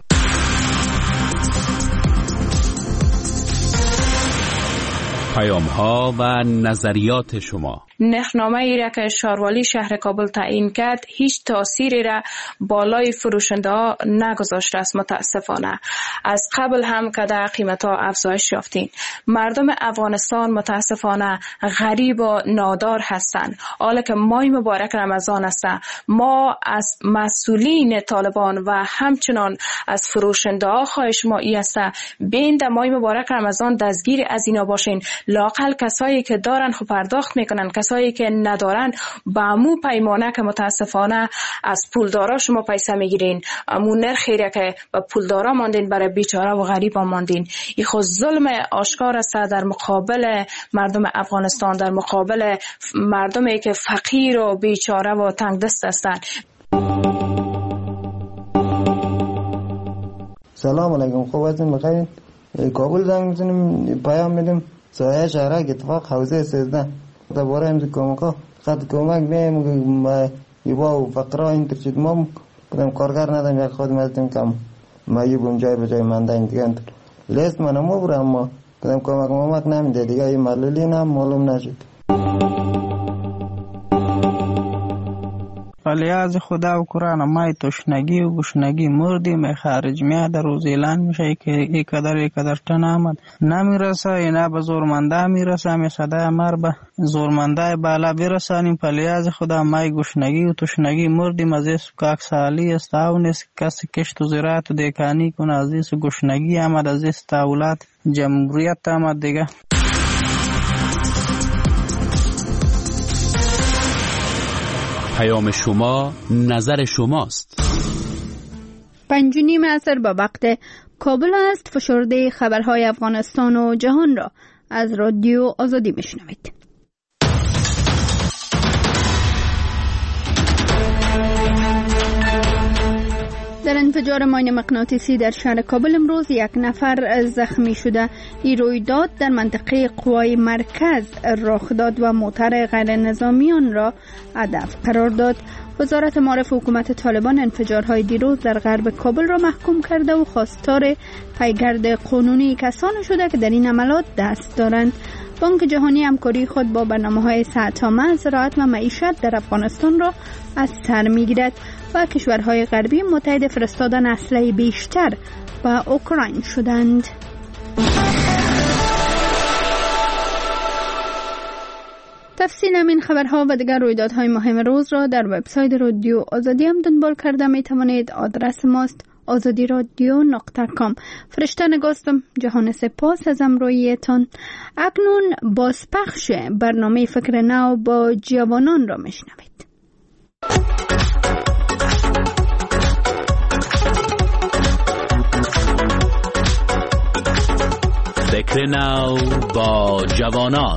پیام‌ها و نظریات شما. نرخنامه ای را که شاروالی شهر کابل تعیین کرد هیچ تأثیری را بالای فروشنده ها نگذاشته است. متاسفانه از قبل هم که در قیمت ها افزایش یافتین. مردم افغانستان متاسفانه غریب و نادار هستند. حالا که ماه مبارک رمضان است، ما از مسئولین طالبان و همچنان از فروشنده ها خواهش ما ای است بین در ماه مبارک رمضان دستگیر از اینا باشین. لاقل کسایی که دارن خب پرداخت میکنن، کسایی که ندارن با امو پیمانه که متاسفانه از پولدارا شما پیسه میگیرین، امو نرخی را که به پولدارا ماندین برای بیچاره و غریب ماندین. این خود ظلم آشکار است در مقابل مردم افغانستان، در مقابل مردمی که فقیر و بیچاره و تنگ دست هستند. سلام علیکم، خوب هستین؟ بخیر؟ کابل زنگ میزنیم پیام میدیم سایه شهرک اتفاق حوزه 13 دوباره امز کمکا خط کمک میم یبا و فقرا این ترشید ما کدام کارگر ندم یک خودم هستیم کم ما یبون جای به جای منده این دیگه لیست من هم برم اما کدام کمک نمیده دیگه این معلولی نم معلوم نشد. ولی از خدا و قرآن مای تشنگی و گشنگی مردی می خارج میاد در روز اعلان میشه که یک قدر تن آمد نمیرسه اینا به زورمنده میرسه می صدای مر به زورمنده بالا برسانیم. ولی از خدا مای گشنگی و تشنگی مردیم از این کاک سالی است اونست کسی کشت و زراعت و دیکانی کنه از این گشنگی آمد از این دولت جمهوریت آمد دیگه. پیام شما نظر شماست. 5:30 عصر با وقت کابل است. فشرده خبرهای افغانستان و جهان را از رادیو آزادی میشنوید. در انفجار ماین مغناطیسی در شهر کابل امروز 1 نفر زخمی شده. این رویداد در منطقه قوای مرکز رخ داد و موتر غیر نظامیان را هدف قرار داد. وزارت معارف حکومت طالبان انفجارهای دیروز در غرب کابل را محکوم کرده و خواستار پیگرد قانونی کسانی شده که در این عملات دست دارند. بانک جهانی همکاری خود با برنامه‌های صحت‌آموز، زراعت و معیشت در افغانستان را از سر می‌گیرد و کشورهای غربی متحد فرستادن اسلحه بیشتر به اوکراین شدند. تفصیل این خبرها و دیگر رویدادهای مهم روز را در وبسایت رادیو آزادی هم دنبال کرده می توانید. آدرس ماست azadiradio.com. فرشته نگاستم. جهان سپاس از همراهیتان. اکنون بازپخش برنامه فکر نو با جوانان را میشنوید. فکر نو با جوانان.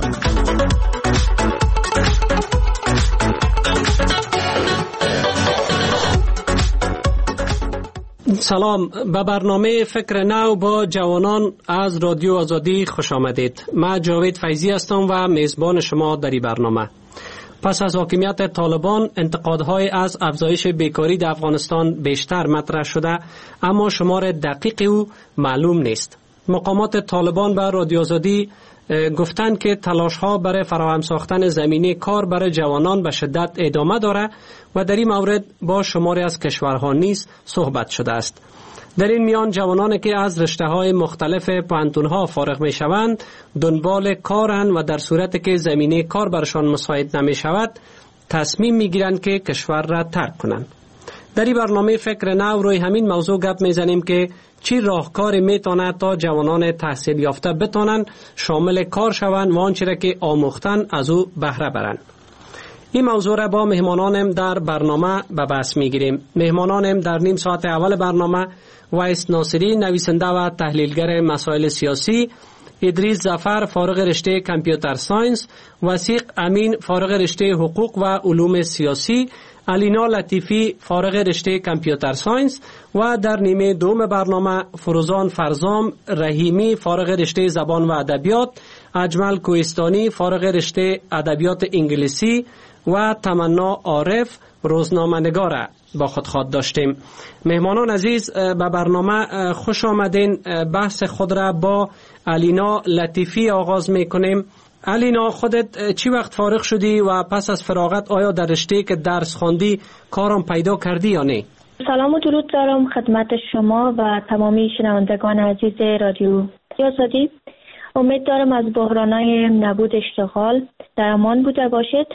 سلام، به برنامه فکر نو با جوانان از رادیو آزادی خوش آمدید. من جاوید فیضی هستم و میزبان شما در این برنامه. پس از حاکمیت طالبان انتقادهای از افزایش بیکاری در افغانستان بیشتر مطرح شده، اما شمار دقیق او معلوم نیست. مقامات طالبان به رادیو آزادی گفتند که تلاش‌ها برای فراهم ساختن زمینه کار برای جوانان به شدت ادامه دارد و در این مورد با شماری از کشورها نیز صحبت شده است. در این میان جوانانی که از رشته‌های مختلف پوهنتون‌ها فارغ می‌شوند دنبال کارند و در صورتی که زمینه کار برشان مساعد نمی‌شود تصمیم می‌گیرند که کشور را ترک کنند. در این برنامه فکر نو روی همین موضوع گپ میزنیم که چی راهکاری میتونه تا جوانان تحصیل یافته بتونن شامل کار شوند و آنچه را که آموختن از او بهره برند. این موضوع را با مهمانانم در برنامه به بحث میگیریم. مهمانانم در نیم ساعت اول برنامه وایس ناصری، نویسنده و تحلیلگر مسائل سیاسی، ادریس ظفر فارغ رشته کامپیوتر ساینس، وثیق امین فارغ رشته حقوق و علوم سیاسی، علینا لطیفی فارغ رشته کامپیوتر ساینس و در نیمه دوم برنامه فروزان فرزام رحیمی فارغ رشته زبان و ادبیات، اجمل کوهستانی فارغ رشته ادبیات انگلیسی و تمنا عارف روزنامه‌نگار با خود خواد داشتیم. مهمانان عزیز به برنامه خوش آمدین. بحث خود را با علینا لطیفی آغاز میکنیم. علینا، خودت چی وقت فارغ شدی و پس از فراغت آیا در رشته که درس خواندی کارم پیدا کردی یا نه؟ سلام و درود دارم خدمت شما و تمامی شنوندگان عزیز رادیو آزادی. امید دارم از بحرانای نبود اشتغال در امان بوده باشید.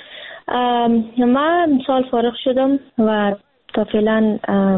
من امسال فارغ شدم و تا فعلا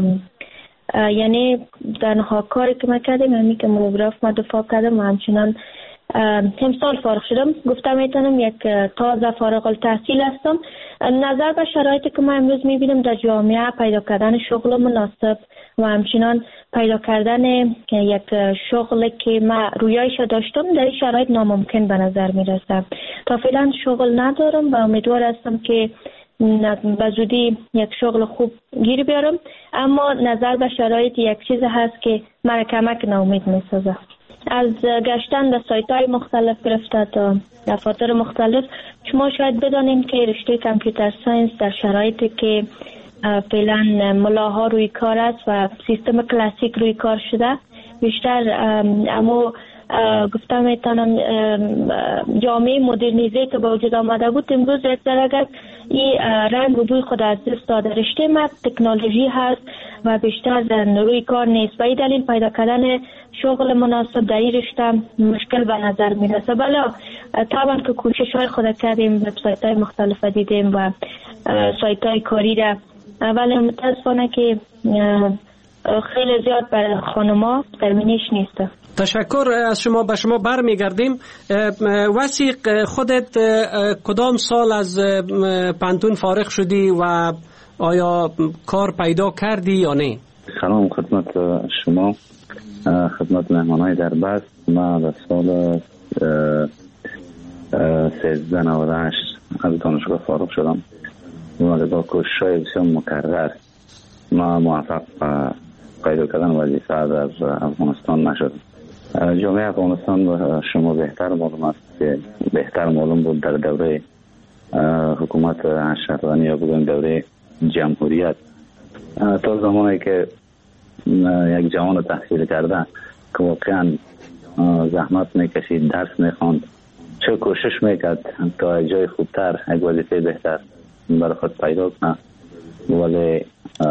یعنی تنها کاری که من کردم همین که مونوگراف من دفاع کردم و همچنان امسال فارغ شدم. گفتم میتونم یک تازه فارغ التحصیل هستم. نظر به شرایطی که من امروز میبینم در جامعه پیدا کردن شغل مناسب و همچنان پیدا کردن یک شغل که من رویایش داشتم در این شرایط ناممکن به نظر میرسه. تا فعلا شغل ندارم و امیدوار هستم که به زودی یک شغل خوب گیر بیارم، اما نظر به شرایط یک چیز هست که مرا کمک ناامید میسازه. از گشتن در سایت های مختلف گرفته تا دفاتر مختلف شما شاید بدانیم که رشته کامپیوتر ساینس در شرایطی که فعلا ملاها روی کار است و سیستم کلاسیک روی کار شده بیشتر اما گفتم میتونم جامعه مدرنیزه که با وجود آمده بود امروز یک درجه این رنگ و بوی خود از دست داده. رشته ما تکنولوژی هست و بیشتر روی کار نیست و این دلیل پیدا کردن شغل مناسب در این رشته مشکل به نظر میرسه. بله طبعا که کوشش های خود کردیم، وبسایت های مختلف دیدیم و سایت های کاری را، ولی متاسفانه که خیلی زیاد برای خانما ترمینیش نیست. تشکر از شما. به شما برمیگردیم. وثیق، خودت کدام سال از پانتون فارغ شدی و آیا کار پیدا کردی یا نه؟ سلام خدمت شما، خدمت مهمانای در بس. من در سال 1398 از دانشگاه فارغ شدم و با کوشش‌های بسیار مکرر ما موفق پیدا کردن وظیفه در افغانستان نشد. جامعه افغانستان و شما بهتر معلوم است که بهتر معلوم بود در دوره حکومت اشرفی یا بگویم دوره جمهوریت، تا زمانی که یک جوان تحصیل کرده که واقعا زحمت میکشید، درس میخواند، چه کوشش میکرد تا جای خوبتر، یک وظیفه بهتر برای خود پیدا کنه، ولی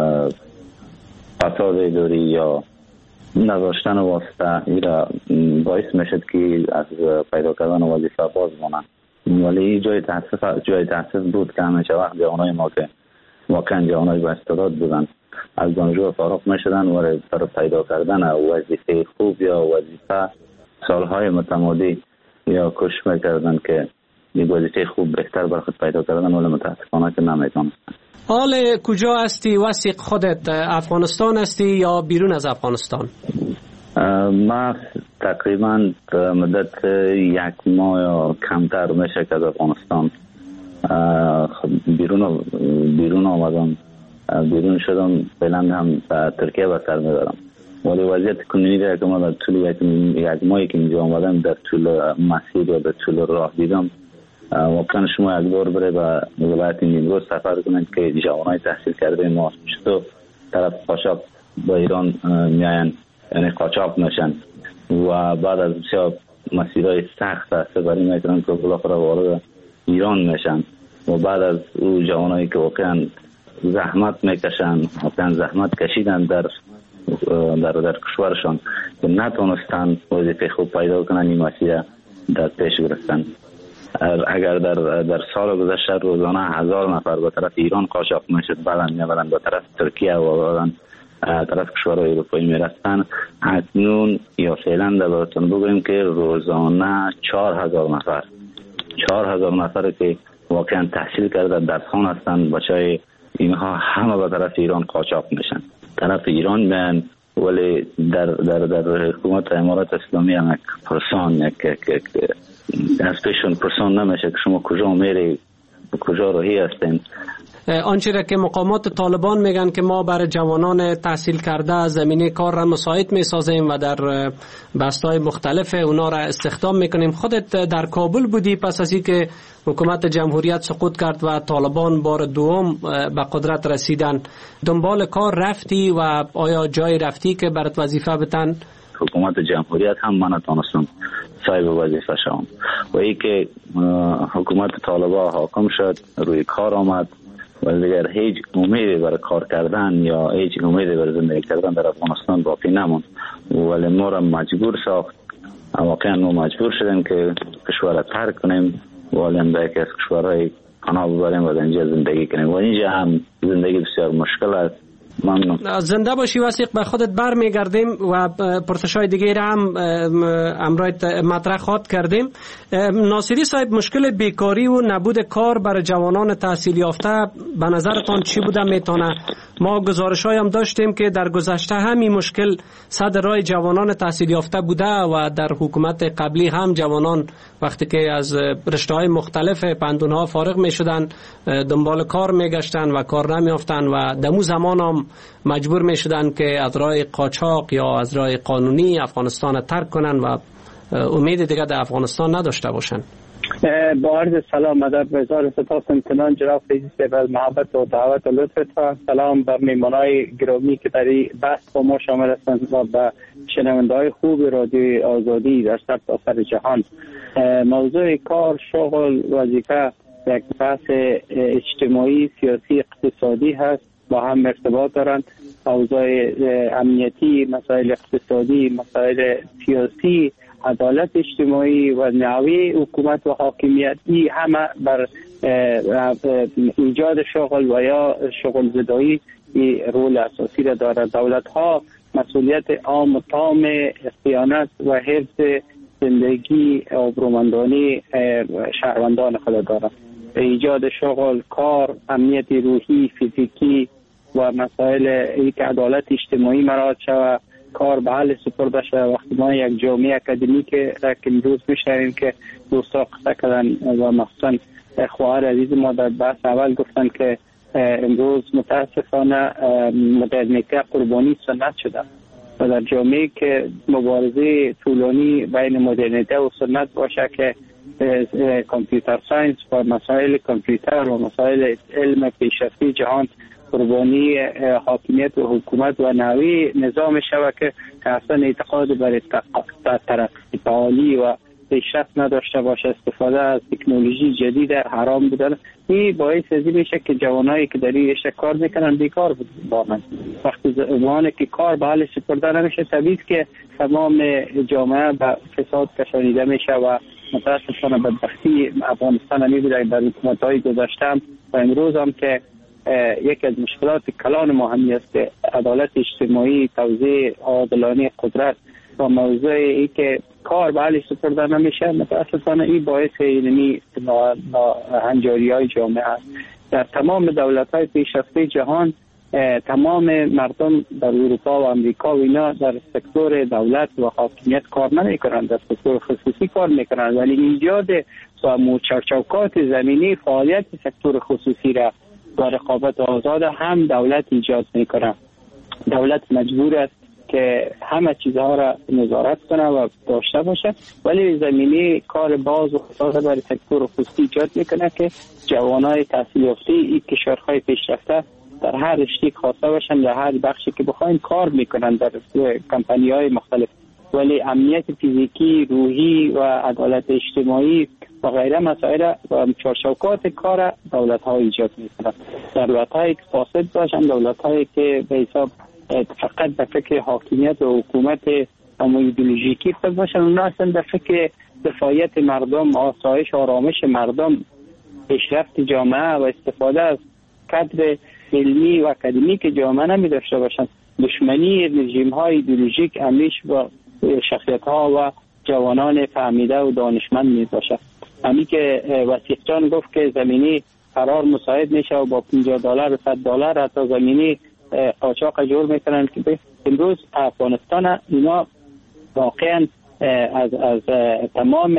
فساد دوری یا نداشتن واسطه ایرا باعث میشد که از پیدا کردن وظیفه باز مانند. ولی جای تاسف بود که همیشه وقت جوانای ما که واقعا جوانای با استعداد بودن از دانشگاه فارغ میشدن و برای پیدا کردن وظیفه خوب یا وظیفه سالهای متمادی یا کوشش میکردن که یک وظیفه خوب بهتر برای خود پیدا کردن، ولی متاسفانه که نمیتونستن. حال کجا هستی وثیق؟ خودت افغانستان هستی یا بیرون از افغانستان؟ ما تقریبا مدت 1 ماه یا کمتر میشه که از افغانستان بیرون آمدم. بیرون شدم، فعلا هم ترکیه به سر میبرم، ولی وضعیت کنونی را که ما در طول 1 ماهی که اینجا آمدم در طول مسیر یا در طول راه دیدم، واقعا شما یک دور بره به ولایت نیمروز سفر کنید که جوانای تحصیل کرده ما چطور طرف قاچاق با ایران میاین، یعنی قاچاق میشن و بعد از بسیار مسیرهای سخت سفری میکنن که بالاخره وارد ایران میشن و بعد از او جوانایی که واقعا زحمت میکشن، واقعا زحمت کشیدن در کشورشان که نتونستن وظیفه خوب پیدا کنن، این مسیر در پیش گرفتن. اگر در سال گذشته روزانه 1000 نفر به طرف ایران قاچاق میشد، بعدن میبرن به طرف ترکیه و بعدن طرف کشورهای اروپایی میرفتن، اکنون یا فعلا در براتون بگویم که روزانه 4000 نفر که واقعا تحصیل کرده درسخوان هستن، بچهای اینها همه به طرف ایران قاچاق میشن، طرف ایران میان، ولی در حکومت امارات اسلامی هم یک پرسان یک از پیشون پرسان نمیشه که شما کجا میری کجا راهی هستین. آنچه را که مقامات طالبان میگن که ما برای جوانان تحصیل کرده زمینه کار را مساعد میسازیم و در بستای مختلف اونا را استخدام میکنیم. خودت در کابل بودی پس از اینکه حکومت جمهوریت سقوط کرد و طالبان بار دوم به قدرت رسیدن، دنبال کار رفتی و آیا جای رفتی که برات وظیفه بتن؟ حکومت جمهوریت هم من تونستم صاحب وظیفه شدم و ای که حکومت طالبان حاکم شد، روی کار آمد و دیگر هیچ امیدی برای کار کردن یا هیچ امیدی برای زندگی کردن در افغانستان باقی نموند، ولی ما را مجبور ساخت. واقعا ما مجبور شدیم که کشور را ترک کنیم و ولی به یکی از کشورهای پناه ببریم و اینجا زندگی کنیم و اینجا هم زندگی بسیار مشکل است. ممنون. زنده باشی وثیق. به خودت برمیگردیم و پرسش‌های دیگه را هم امروز مطرح خواهد کردیم. ناصری صاحب، مشکل بیکاری و نبود کار برای جوانان تحصیل یافته به نظرتان چی بوده میتونه؟ ما گزارش‌های هم داشتیم که در گذشته همین مشکل صد راه جوانان تحصیل یافته بوده و در حکومت قبلی هم جوانان وقتی که از رشته‌های مختلف پندون‌ها فارغ می‌شدن دنبال کار می‌گشتن و کار نمی‌یافتن و دمو زمان هم مجبور می‌شدن که از راه قاچاق یا از راه قانونی افغانستان ترک کنن و امید دیگه در افغانستان نداشته باشن. با عرض سلام ادب و هزار سپاس امتنان جناب فیضی صاحب از محبت و دعوت و لطفتان. سلام بر میمانای گرامی که در این بحث با ما شامل هستند و به شنونده‌های خوب رادیوی آزادی در سرتاسر جهان. موضوع کار، شغل، وظیفه یک بحث اجتماعی، سیاسی، اقتصادی هست، با هم ارتباط دارند. اوضاع امنیتی، مسائل اقتصادی، مسائل سیاسی، عدالت اجتماعی و نحوه حکومت و حاکمیتی همه بر ایجاد شغل و یا شغل زدایی رول اساسی را دارد. دولت ها مسئولیت عام تام صیانت و حفظ زندگی آبرومندانه شهروندان خود دارند. ایجاد شغل، کار، امنیت روحی، فیزیکی و مسائل یک عدالت اجتماعی مراعات شود، کار به حل سپرده شود. وقتی ما یک جامعه اکادمیک را که امروز میشنویم که دوستا قصه کردن و مخصوصا خواهر عزیز ما در بحث اول گفتن که امروز متاسفانه مدرنیته قربانی سنت شده و در جامعه که مبارزه طولانی بین مدرنیته و سنت باشه که کامپیوتر ساینس و مسائل کامپیوتر و مسائل علم پیشرفته جهان قربانی حاکمیت و حکومت و نوی نظام شبکه که اصلا اعتقاد بر ترقی تعالی و پیشرفت نداشته باشه، استفاده از تکنولوژی جدید حرام بودن، این باعث ازی میشه که جوانایی که در این رشته کار میکنن بیکار بمانند. وقتی زمانی که کار به حال سپرده نمیشه، طبیعی که تمام جامعه به فساد کشانیده میشه و متاسفانه بدبختی افغانستان میبینیم در حکومت‌های گذشته و امروز هم که یکی از مشکلات کلان ما همین است که عدالت اجتماعی، توزیع عادلانه قدرت و موضوع ای که کار به حال سپرده نمیشه، متاسفانه این باعث اینمی هنجاری های جامعه است. در تمام دولت های پیشرفته جهان تمام مردم در اروپا و امریکا و اینا در سکتور دولت و حاکمیت کار نمیکنند، در سکتور خصوصی کار میکنند، ولی ایجاد چارچوبات زمینی فعالیت سکتور خصوصی را با رقابت آزاد هم دولت ایجاد میکنه. دولت مجبور است که همه چیزها را نظارت کنه و داشته باشه، ولی زمینه کار باز و خصوصا برای سکتور خصوصی ایجاد میکنه که جوانای تحصیل یافته این کشورهای پیشرفته در هر رشته خاصه باشن، در هر بخشی که بخواین کار میکنن در کمپانی های مختلف، ولی امنیت فیزیکی، روحی و عدالت اجتماعی و غیره مسائل و چارچوبات کار دولت ها ایجاد میکنن. دولت هایی که فاسد باشن، دولت هایی که به حساب فقط در فکر حاکمیت و حکومت ایدئولوژیکی خود باشن، اونا اصلا در فکر دفاعیت مردم، آسایش آرامش مردم، پیشرفت جامعه و استفاده از کادر علمی و اکادمیک جامعه نمی داشته باشند. دشمنی رژیم های ایدئولوژیک همیش با شخصیت ها و جوانان فهمیده و دانشمند می باشد. همین که وثیق جان گفت که زمینی قرار مساعد میشه و با $50 و $100 حتی زمینی قاچاق جور میکنن که امروز افغانستان اینا واقعا از تمام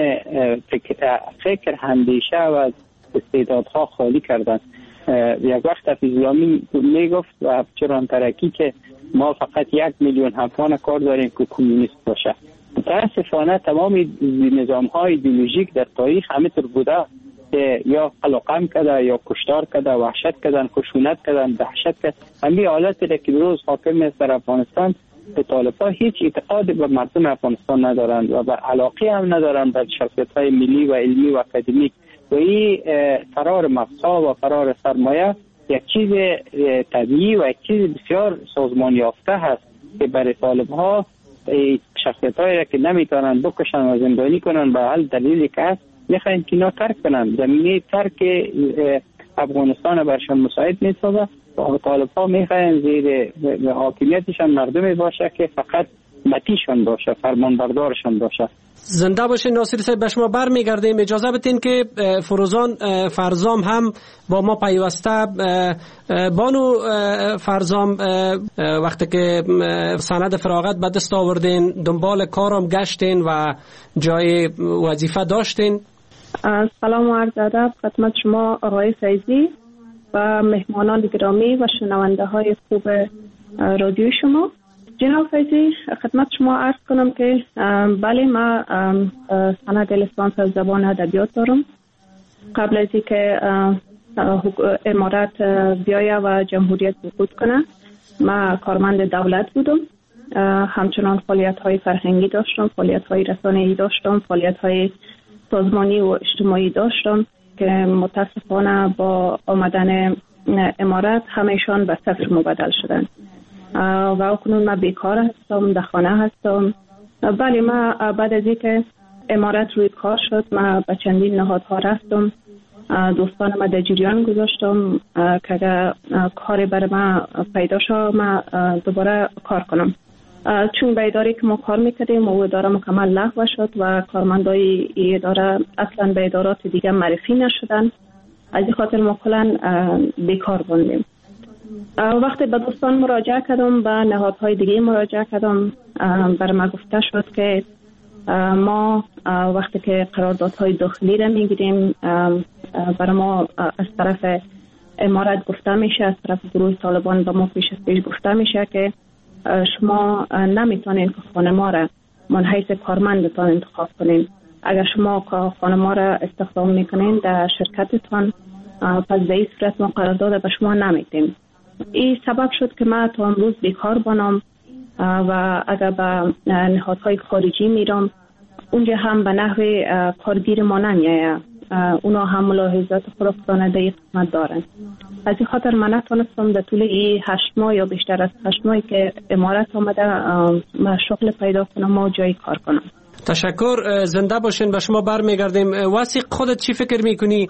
فکر اندیشه و از استعدادها خالی کردن. یک وقت حفیظ الله میگفت و افسران ترکی که ما فقط 1 میلیون افغان کار داریم که کمونیست باشه. متاسفانه تمام نظام های ایدئولوژیک در تاریخ همینطور بوده که یا قلقم کده یا کشتار کده، وحشت کردن، خشونت کردن، دهشت کردن. همین حالتی که روز حاکم است در افغانستان، به طالبان هیچ اعتقاد به مردم افغانستان ندارند و به علاقه هم ندارند به شخصیت‌های ملی و علمی و اکادمیک و این فرار مغزها و فرار سرمایه یک چیز طبیعی و یک چیز بسیار سازمان یافته هست که برای طالب‌ها شخصیت‌هایی را که نمیتونن بکشن و زندانی کنن به هر دلیلی که هست میخواین که اینا ترک کنن. زمینه ترک افغانستان برشان مساعد نیست و طالب‌ها میخواین زیر حاکمیتشان مردمی باشه که فقط متیشان باشه، فرمانبردارشان باشه. زنده باشین ناصر صاحب. به شما برمیگردیم. اجازه بدین که فروزان فرزام هم با ما پیوسته. بانو فرزام، وقتی که سند فراغت به دست آوردین دنبال کارم گشتین و جای وظیفه داشتین؟ سلام و عرض ادب خدمت شما آقای فیضی و مهمانان گرامی و شنونده های خوب رادیو شما. جناب فیضی، خدمت شما عرض کنم که بله، ما سند لیسانس از زبان ادبیات دارم. قبل از اینکه امارت بیایه و جمهوریت سقوط کنه ما کارمند دولت بودم. همچنان فعالیت های فرهنگی داشتم، فعالیت های رسانه‌ای داشتم، فعالیت های سازمانی و اجتماعی داشتم که متاسفانه با آمدن امارت همه‌شان به صفر مبدل شدن و اکنون من بیکار هستم، در خانه هستم. بله، ما بعد از اینکه امارت روی کار شد ما به چندین نهادها رفتم، دوستان ما در جریان گذاشتم که اگر کاری برای ما پیدا شد ما دوباره کار کنم. چون به اداره که ما کار میکردیم و اداره مکمل لغو شد و کارمندای اداره اصلا به ادارات دیگه معرفی نشدن. از این خاطر ما کلا بیکار بودیم. وقتی به دوستان مراجعه کردم، به نهادهای دیگه مراجعه کردم، برای ما گفته شد که ما وقتی که قراردادهای داخلی را میگیریم برای ما از طرف امارت گفته میشه، از طرف گروه طالبان به ما پیش گفته میشه که شما نمیتونین که خانه ما را من حیث کارمندتان انتخاب کنین. اگر شما خانه ما را استخدام میکنین در شرکتتان، پس به این صورت ما قرارداد به شما نمیدیم. این سبب شد که من تا امروز بیکار بانم و اگر به نهادهای خارجی میرم اونجا هم به نحو کارگیر ما نمیایه. اونا هم ملاحظات خودشان در قسمت دارن. از این خاطر من نتونستم در طول این 8 ماه یا بیشتر از 8 ماهی که امارت آمده من شغل پیدا کنم و جایی کار کنم. تشکر، زنده باشین. به شما برمیگردیم. واسه خودت چی فکر میکنی؟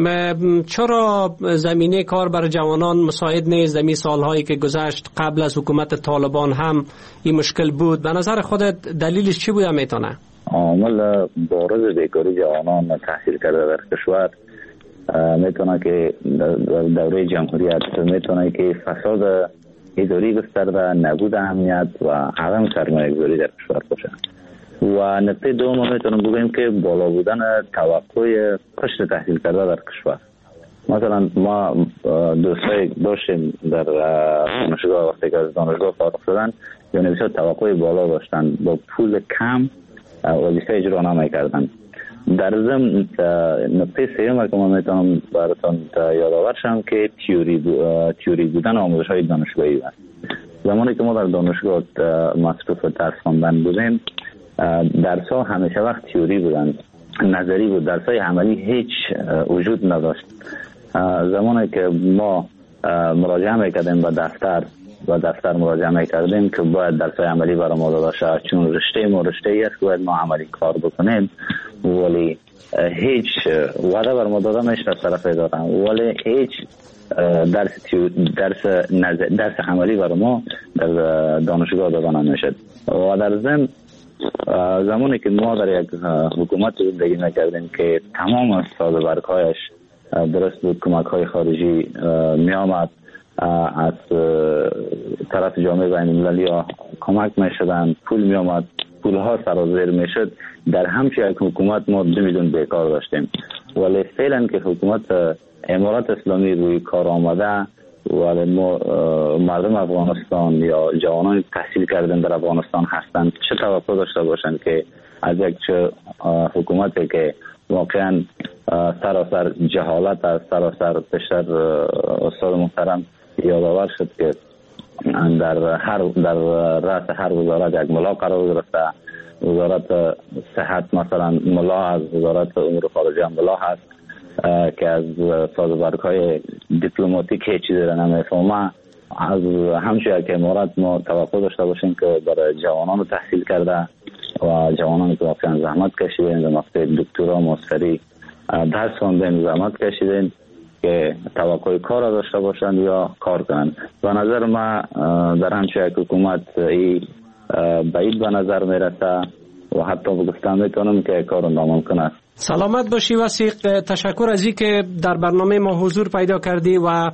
چرا زمینه کار برای جوانان مساعد نیست؟ در سالهایی که گذشت قبل از حکومت طالبان هم این مشکل بود. به نظر خودت دلیلش چی بوده میتونه؟ عامل بارز بیکاری جوانان تحصیل کرده در کشور میتونه که دوره جمهوریت میتونه که فساد اداری گسترده، نبود اهمیت و عدم سرمایه گذاری در کشور باشه. و نکته دوم میتونم بگم که بالا بودن توقع قشر تحصیل کرده در کشور. مثلا ما دوستای داشتیم در دانشگاه، وقتی که از دانشگاه فارغ شدن یعنی بسیار توقع بالا داشتن، با پول کم وظیفه اجرا نمی‌کردن. در ضمن نکته سوم که من میتونم براتون یادآور شم که تئوری بودن آموزش‌های دانشگاهی است. زمانی که ما در دانشگاه مصروف درس خواندن بودیم، درس‌ها همیشه وقت تئوری بودن، نظری بود، درس‌های عملی هیچ وجود نداشت. زمانی که ما مراجعه میکردیم به دفتر مراجعه میکردیم که باید درس‌های عملی برای ما داده شود، چون رشته ما رشته‌ای است که باید ما عملی کار بکنیم، ولی هیچ وعده بر ما داده نمیشه از طرف اداره، ولی هیچ درس عملی برای ما در دانشگاه داده نمیشد. و در ضمن زمانی که ما در یک حکومت زندگی میکردیم که تمام از سازوکارهایش درست بود، کمک‌های خارجی می آمد، از طرف جامعه بین المللی ها کمک می شدن، پول می آمد، پولها سرازیر می شد. در همچه یک حکومت ما 2 میلیون بیکار داشتیم، ولی فعلا که حکومت امارات اسلامی روی کار آمده، ولی مردم افغانستان یا جوانان تحصیل کردن در افغانستان هستند، چه توقع داشته باشند که از یک حکومتی که واقعا سراسر جهالت است، سراسر پیشتر استاد محترم یادآور شد که در رأس هر وزارت یک ملا قرار گرفته. وزارت صحت مثلا ملا هست، وزارت امور خارجه ملا هست که از سازوکارهای دیپلماتیک هیچ چیزی را نمیفهمه. از همچنین که امارات ما توقع داشته باشیم که برای جوانان تحصیل کرده و جوانان که واقعا زحمت کشیدن در مقطع دکترا ماستری درس خواندن، زحمت کشیدن، که توقع کار داشته باشند یا کار کنند. به نظر ما در همچنین یک حکومت بعید به نظر میرسه و حتی گفتم میتونم که کار ناممکن است. سلامت باشی وثیق. تشکر از این که در برنامه ما حضور پیدا کردی و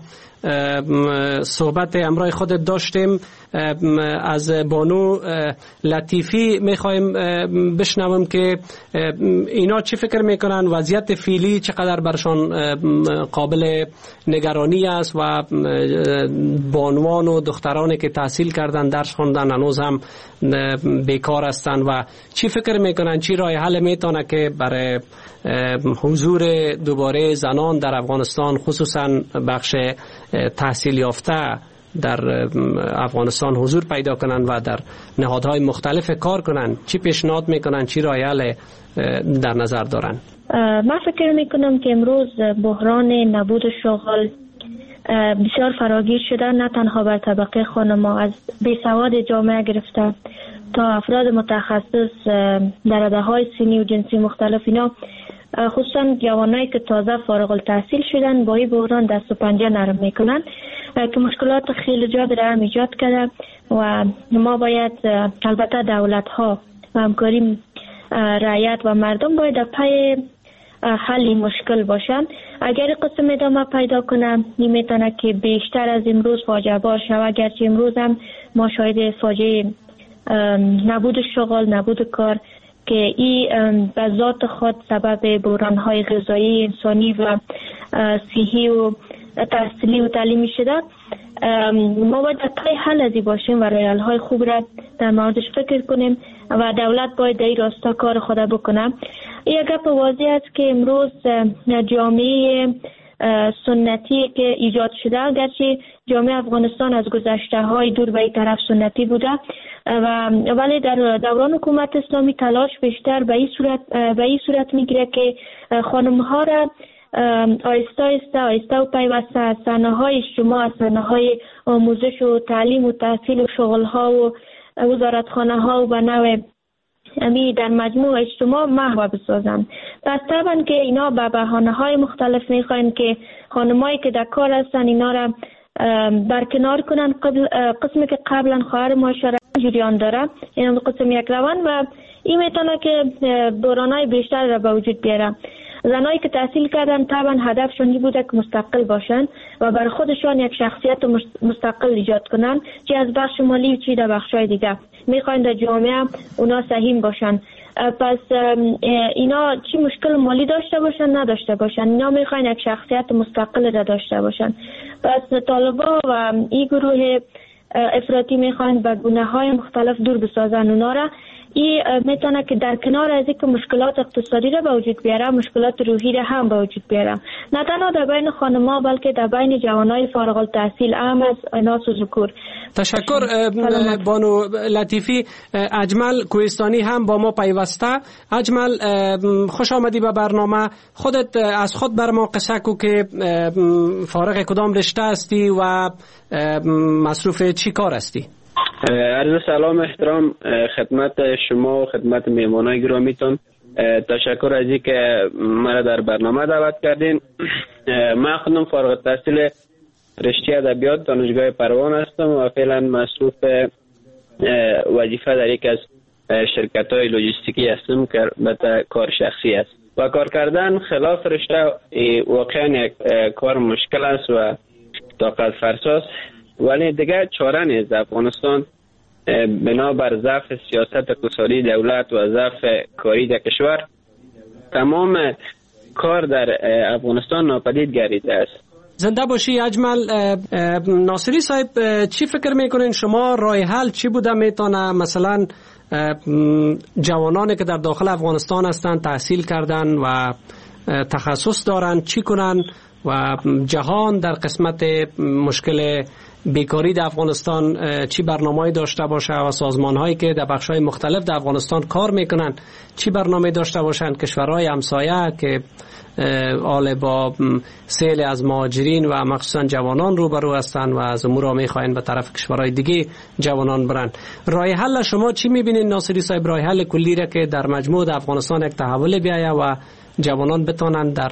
صحبت امرای خودت داشتیم. از بانو لطیفی میخوایم بشنویم که اینا چی فکر میکنن، وضعیت فعلی چقدر برشان قابل نگرانی است و بانوان و دخترانی که تحصیل کردن درس خوندن هنوز هم بیکار هستن و چی فکر میکنن چی راه حل میتونه که برای حضور دوباره زنان در افغانستان، خصوصا بخش تحصیل یافته در افغانستان حضور پیدا کنن و در نهادهای مختلف کار کنن، چی پیشنهاد میکنن، چی راه حل در نظر دارن؟ من فکر میکنم که امروز بحران نبود شغل بسیار فراگیر شده، نه تنها بر طبقه خانم‌ها، از بیسواد جامعه گرفته تا افراد متخصص در رشته‌های سنی و جنسی مختلف. اینا خصوصا جوانایی که تازه فارغ التحصیل شدن با این بحران دست و پنجه نرم میکنن که مشکلات خیلی زیاد را هم ایجاد کرده و ما باید البته دولت ها و همکاری رعیت و مردم باید پای حل مشکل باشن. اگر قسم ادامه پیدا کنه نمیتونه که بیشتر از امروز فاجعه بار شود، گرچه امروز هم ما شاهد فاجعه نبود شغل، نبود کار که این به ذات خود سبب بحران‌های غذایی، انسانی و صحی و تحصیلی و تعلیمی شده. ما باید پای حل ازی باشیم و رایحه‌های خوب را در موردش فکر کنیم و دولت باید در این راستا کار خود بکنه. یک گپ واضح است که امروز جامعه سنتی که ایجاد شده، گرچه جامعه افغانستان از گذشته های دور به این طرف سنتی بوده ولی در دوران حکومت اسلامی تلاش بیشتر به این صورت میگیره که خانم ها را آیسته و پیوسته از صحنه‌های اجتماع، صحنه‌های آموزش و تعلیم و تحصیل و شغل‌ها و وزارتخانه‌ها و به نوع در مجموع اجتماع محو بسازند. پس طبعا که اینا به بهانه‌های مختلف میخواین که خانمایی که در کار هستن اینا را برکنار کنن. قسمی که قبلا خواهر معاشره جریان داره این قسم یک روان و این میتونه که بحران‌های بیشتر را به وجود بیاره. زنایی که تحصیل کردن طبعا هدفشون این بوده که مستقل باشن و بر خودشان یک شخصیت مستقل ایجاد کنن، چه از بخش مالی و چه در بخشای دیگه. میخواین در جامعه اونا سهیم باشن. پس اینا چی مشکل مالی داشته باشن نداشته باشن، اینا میخواین یک شخصیت مستقل را داشته باشن. پس طالبا و این گروه افراطی میخواین به گونه‌های مختلف دور بسازن اونا را. این میتونه که در کنار از اینکه مشکلات اقتصادی را به وجود بیاره، مشکلات روحی را هم به وجود بیاره، نه تنها در بین خانم‌ها بلکه در بین جوانای فارغ التحصیل، اهم از اناث و ذکور. تشکر بانو لطیفی. اجمل کوهستانی هم با ما پیوسته. اجمل خوش آمدی به برنامه. خودت از خود بر ما قصه کو که فارغ کدام رشته هستی و مصروف چی کار هستی؟ عرض سلام احترام خدمت شما و خدمت میهمانای گرامیتون. تشکر از اینکه مرا در برنامه دعوت کردین. من خودم فارغ التحصیل رشته ادبیات دانشگاه پروان هستم و فعلا مصروف وظیفه در یک از شرکت‌های لوجستیکی هستم که البته کار شخصی است و کار کردن خلاف رشته واقعا یک کار مشکل است و طاقت فرساست، ولی دیگه چاره نیست. افغانستان بنابر ضعف سیاست اقتصادی دولت و ضعف کاری در کشور تمام کار در افغانستان ناپدید گردیده است. زنده باشی اجمل. ناصری صاحب چی فکر میکنین شما؟ راه حل چی بوده میتونه مثلا جوانانی که در داخل افغانستان هستند تحصیل کردن و تخصص دارن چی کنن و جهان در قسمت مشکل بیکاری در افغانستان چی برنامه‌ای داشته باشه و سازمان‌هایی که در بخش‌های مختلف در افغانستان کار میکنن چی برنامه داشته باشند؟ کشورهای همسایه که حال با سیل از مهاجرین و مخصوصا جوانان روبرو هستند و از امور میخواین به طرف کشورهای دیگه جوانان برن. راه حل شما چی میبینین ناصری صاحب؟ راه حل کلی را که در مجموع افغانستان یک تحول بیاید و جوانان بتونن در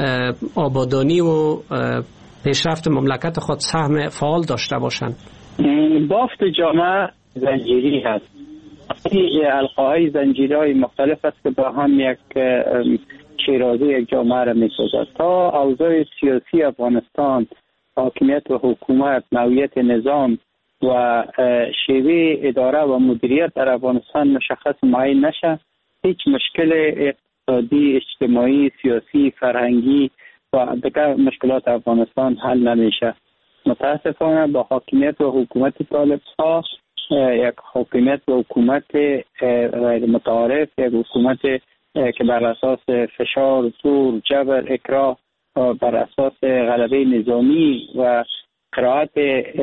آبادانی و پیشرفت مملکت خود سهم فعال داشته باشند. بافت جامعه زنجیری هست. این حلقه‌های زنجیرهای مختلف است که با هم یک شیرازه یک جامعه را می‌سازد. تا اوضاع سیاسی افغانستان، حاکمیت و حکومت، نوعیت نظام و شیوه اداره و مدیریت در افغانستان مشخص معین نشه، هیچ مشکل اقتصادی، اجتماعی، سیاسی، فرهنگی و دیگر مشکلات افغانستان حل نمیشه. متاسفانه با حاکمیت و حکومت طالب‌ها، یک حاکمیت و حکومت غیر متعارف، یک حکومت که بر اساس فشار، زور، جبر، اکراه، بر اساس غلبه نظامی و قرائت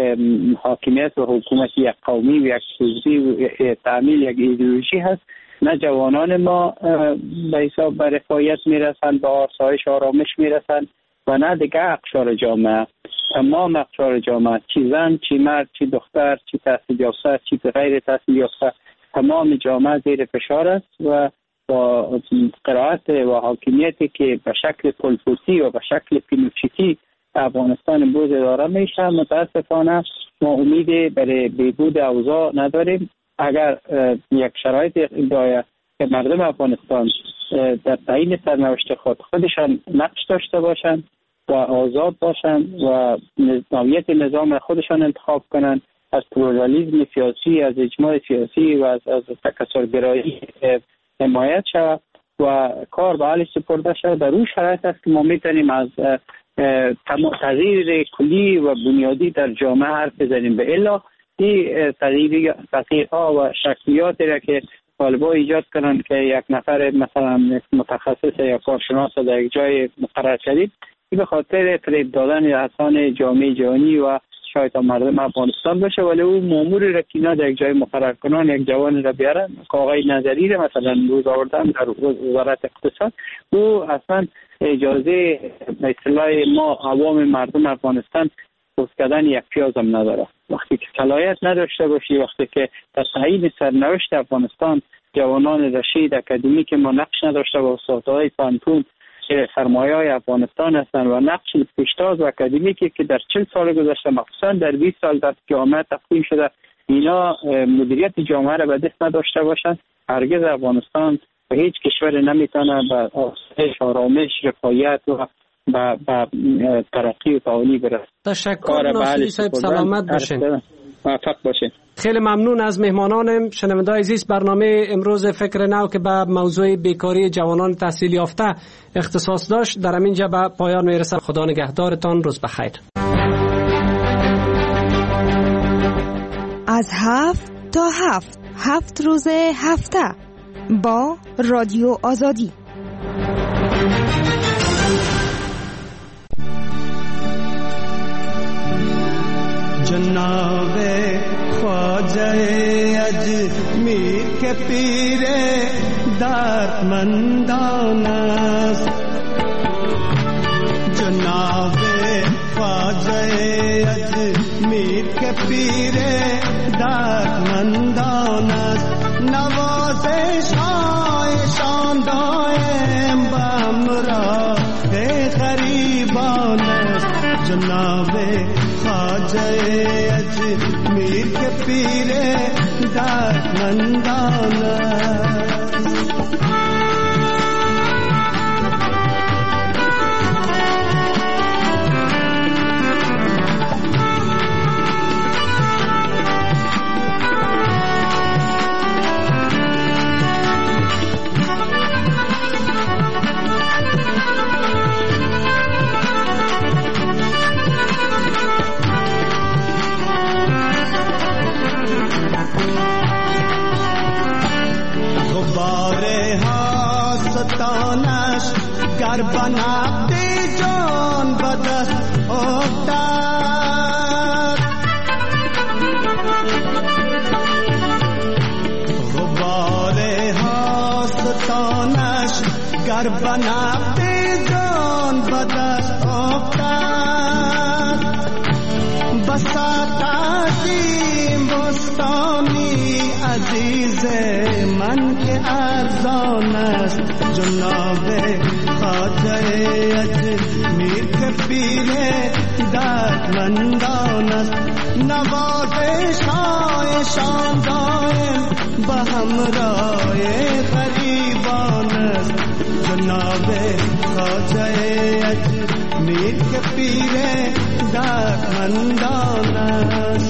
حاکمیت و حکومت یک قومی و یک حزبی و تعمیل یک ایدئولوژی هست، نه جوانان ما به حساب به رفاهیت میرسند، به آسایش آرامش میرسند و نه دیگه اقشار جامعه. تمام اقشار جامعه، چی زن، چی مرد، چی دختر، چی تحصیل یافته، چی غیر تحصیل یافته، تمام جامعه زیر فشار است و با قرائت و حاکمیتی که به شکل پولپوسی و به شکل پینوچیتی افغانستان امروز اداره میشه، متاسفانه ما امیدی برای بهبود اوضاع نداریم. اگر یک شرایط داید که مردم افغانستان در تعیین سرنوشت خودشان نقش داشته باشند و آزاد باشند و نوعیت نظام خودشان انتخاب کنند، از پلورالیسم سیاسی، از اجماع سیاسی و از تکثرگرایی حمایت شود و کار به حال سپرده شود، در اون شرایط است که ما میتونیم از تغییر کلی و بنیادی در جامعه حرف بزنیم. به الا این تغییرها و شکلیاتی را که طالبان ایجاد کنند که یک نفر مثلا متخصص یا کارشناس در یک جای مقرر شدید، این به خاطر فریب دادن اذهان جامعه جهانی و شاید مردم افغانستان باشه، ولی او ماموری را که اینا در یک جای مقرر کنن، یک جوان را بیارن که آقای نظری را مثلا روز آوردن در وزارت اقتصاد، او اصلا اجازه به اصطلاح ما عوام مردم افغانستان پوست کردن یک پیاز هم نداره. وقتی که صلاحیت نداشته باشی، وقتی که در تعیین سرنوشت افغانستان جوانان رشید اکادمی که ما نقش نداشته با استادهای پانتون که سرمایه های افغانستان هستند و نقش پیشتاز و اکادمیکی که در 40 سال گذشته مخصوصا در 20 سال در جامعه تقسیم شده، اینا مدیریت جامعه را به دست نداشته باشند، هرگز افغانستان و هیچ کشور نمیتونه به آسایش، آرامش، رفاهیت و به ترقی و تعالی برسه. تشکر ناصری صاحب، سلامت باشین. موفق باشین. خیلی ممنون از مهمانانم. شنونده‌های عزیز، برنامه امروز فکر نو که به موضوع بیکاری جوانان تحصیل یافته اختصاص داشت در همینجا به پایان میرسه. خدا نگهدارتان، روز بخیر. از 7 تا 7 روز هفته با رادیو آزادی. جناب خواجہ اجمیر کے پیر دردمندان است، جناب خواجہ اجمیر کے پیر دردمندان است، نوازش هایشان دائم به همراه غریبان است، جناب خواجہ اجمیر کے پیر دردمندان گر بنابی جان بدست افتاد، غبار حاستانش گر بنابی جان بدست افتاد، بساط عظیم بستانی عزیز من که ارزان است، جناب خواجہ اجمیر کے پیر دردمندان است، نوازش هایشان دائم به همراه غریبان است، جناب خواجہ اجمیر کے پیر دردمندان است.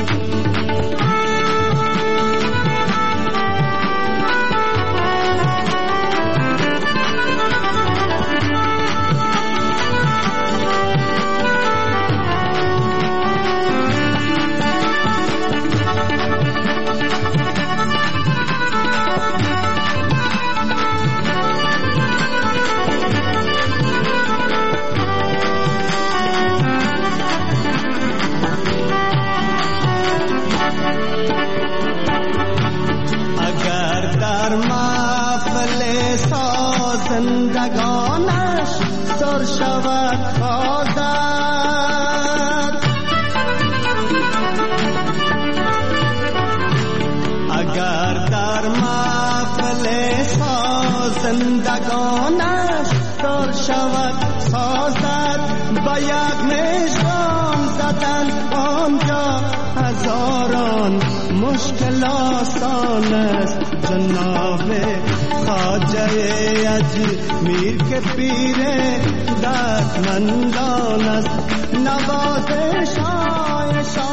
زندگانش سر شود آزاد، اگر در محفل ساز زندگانش دار شود سازد با یک مژگان زدن آنجا هزاران مشکل آسان است جناب خواجه اجمیر که پیر دردمندان است نوازش های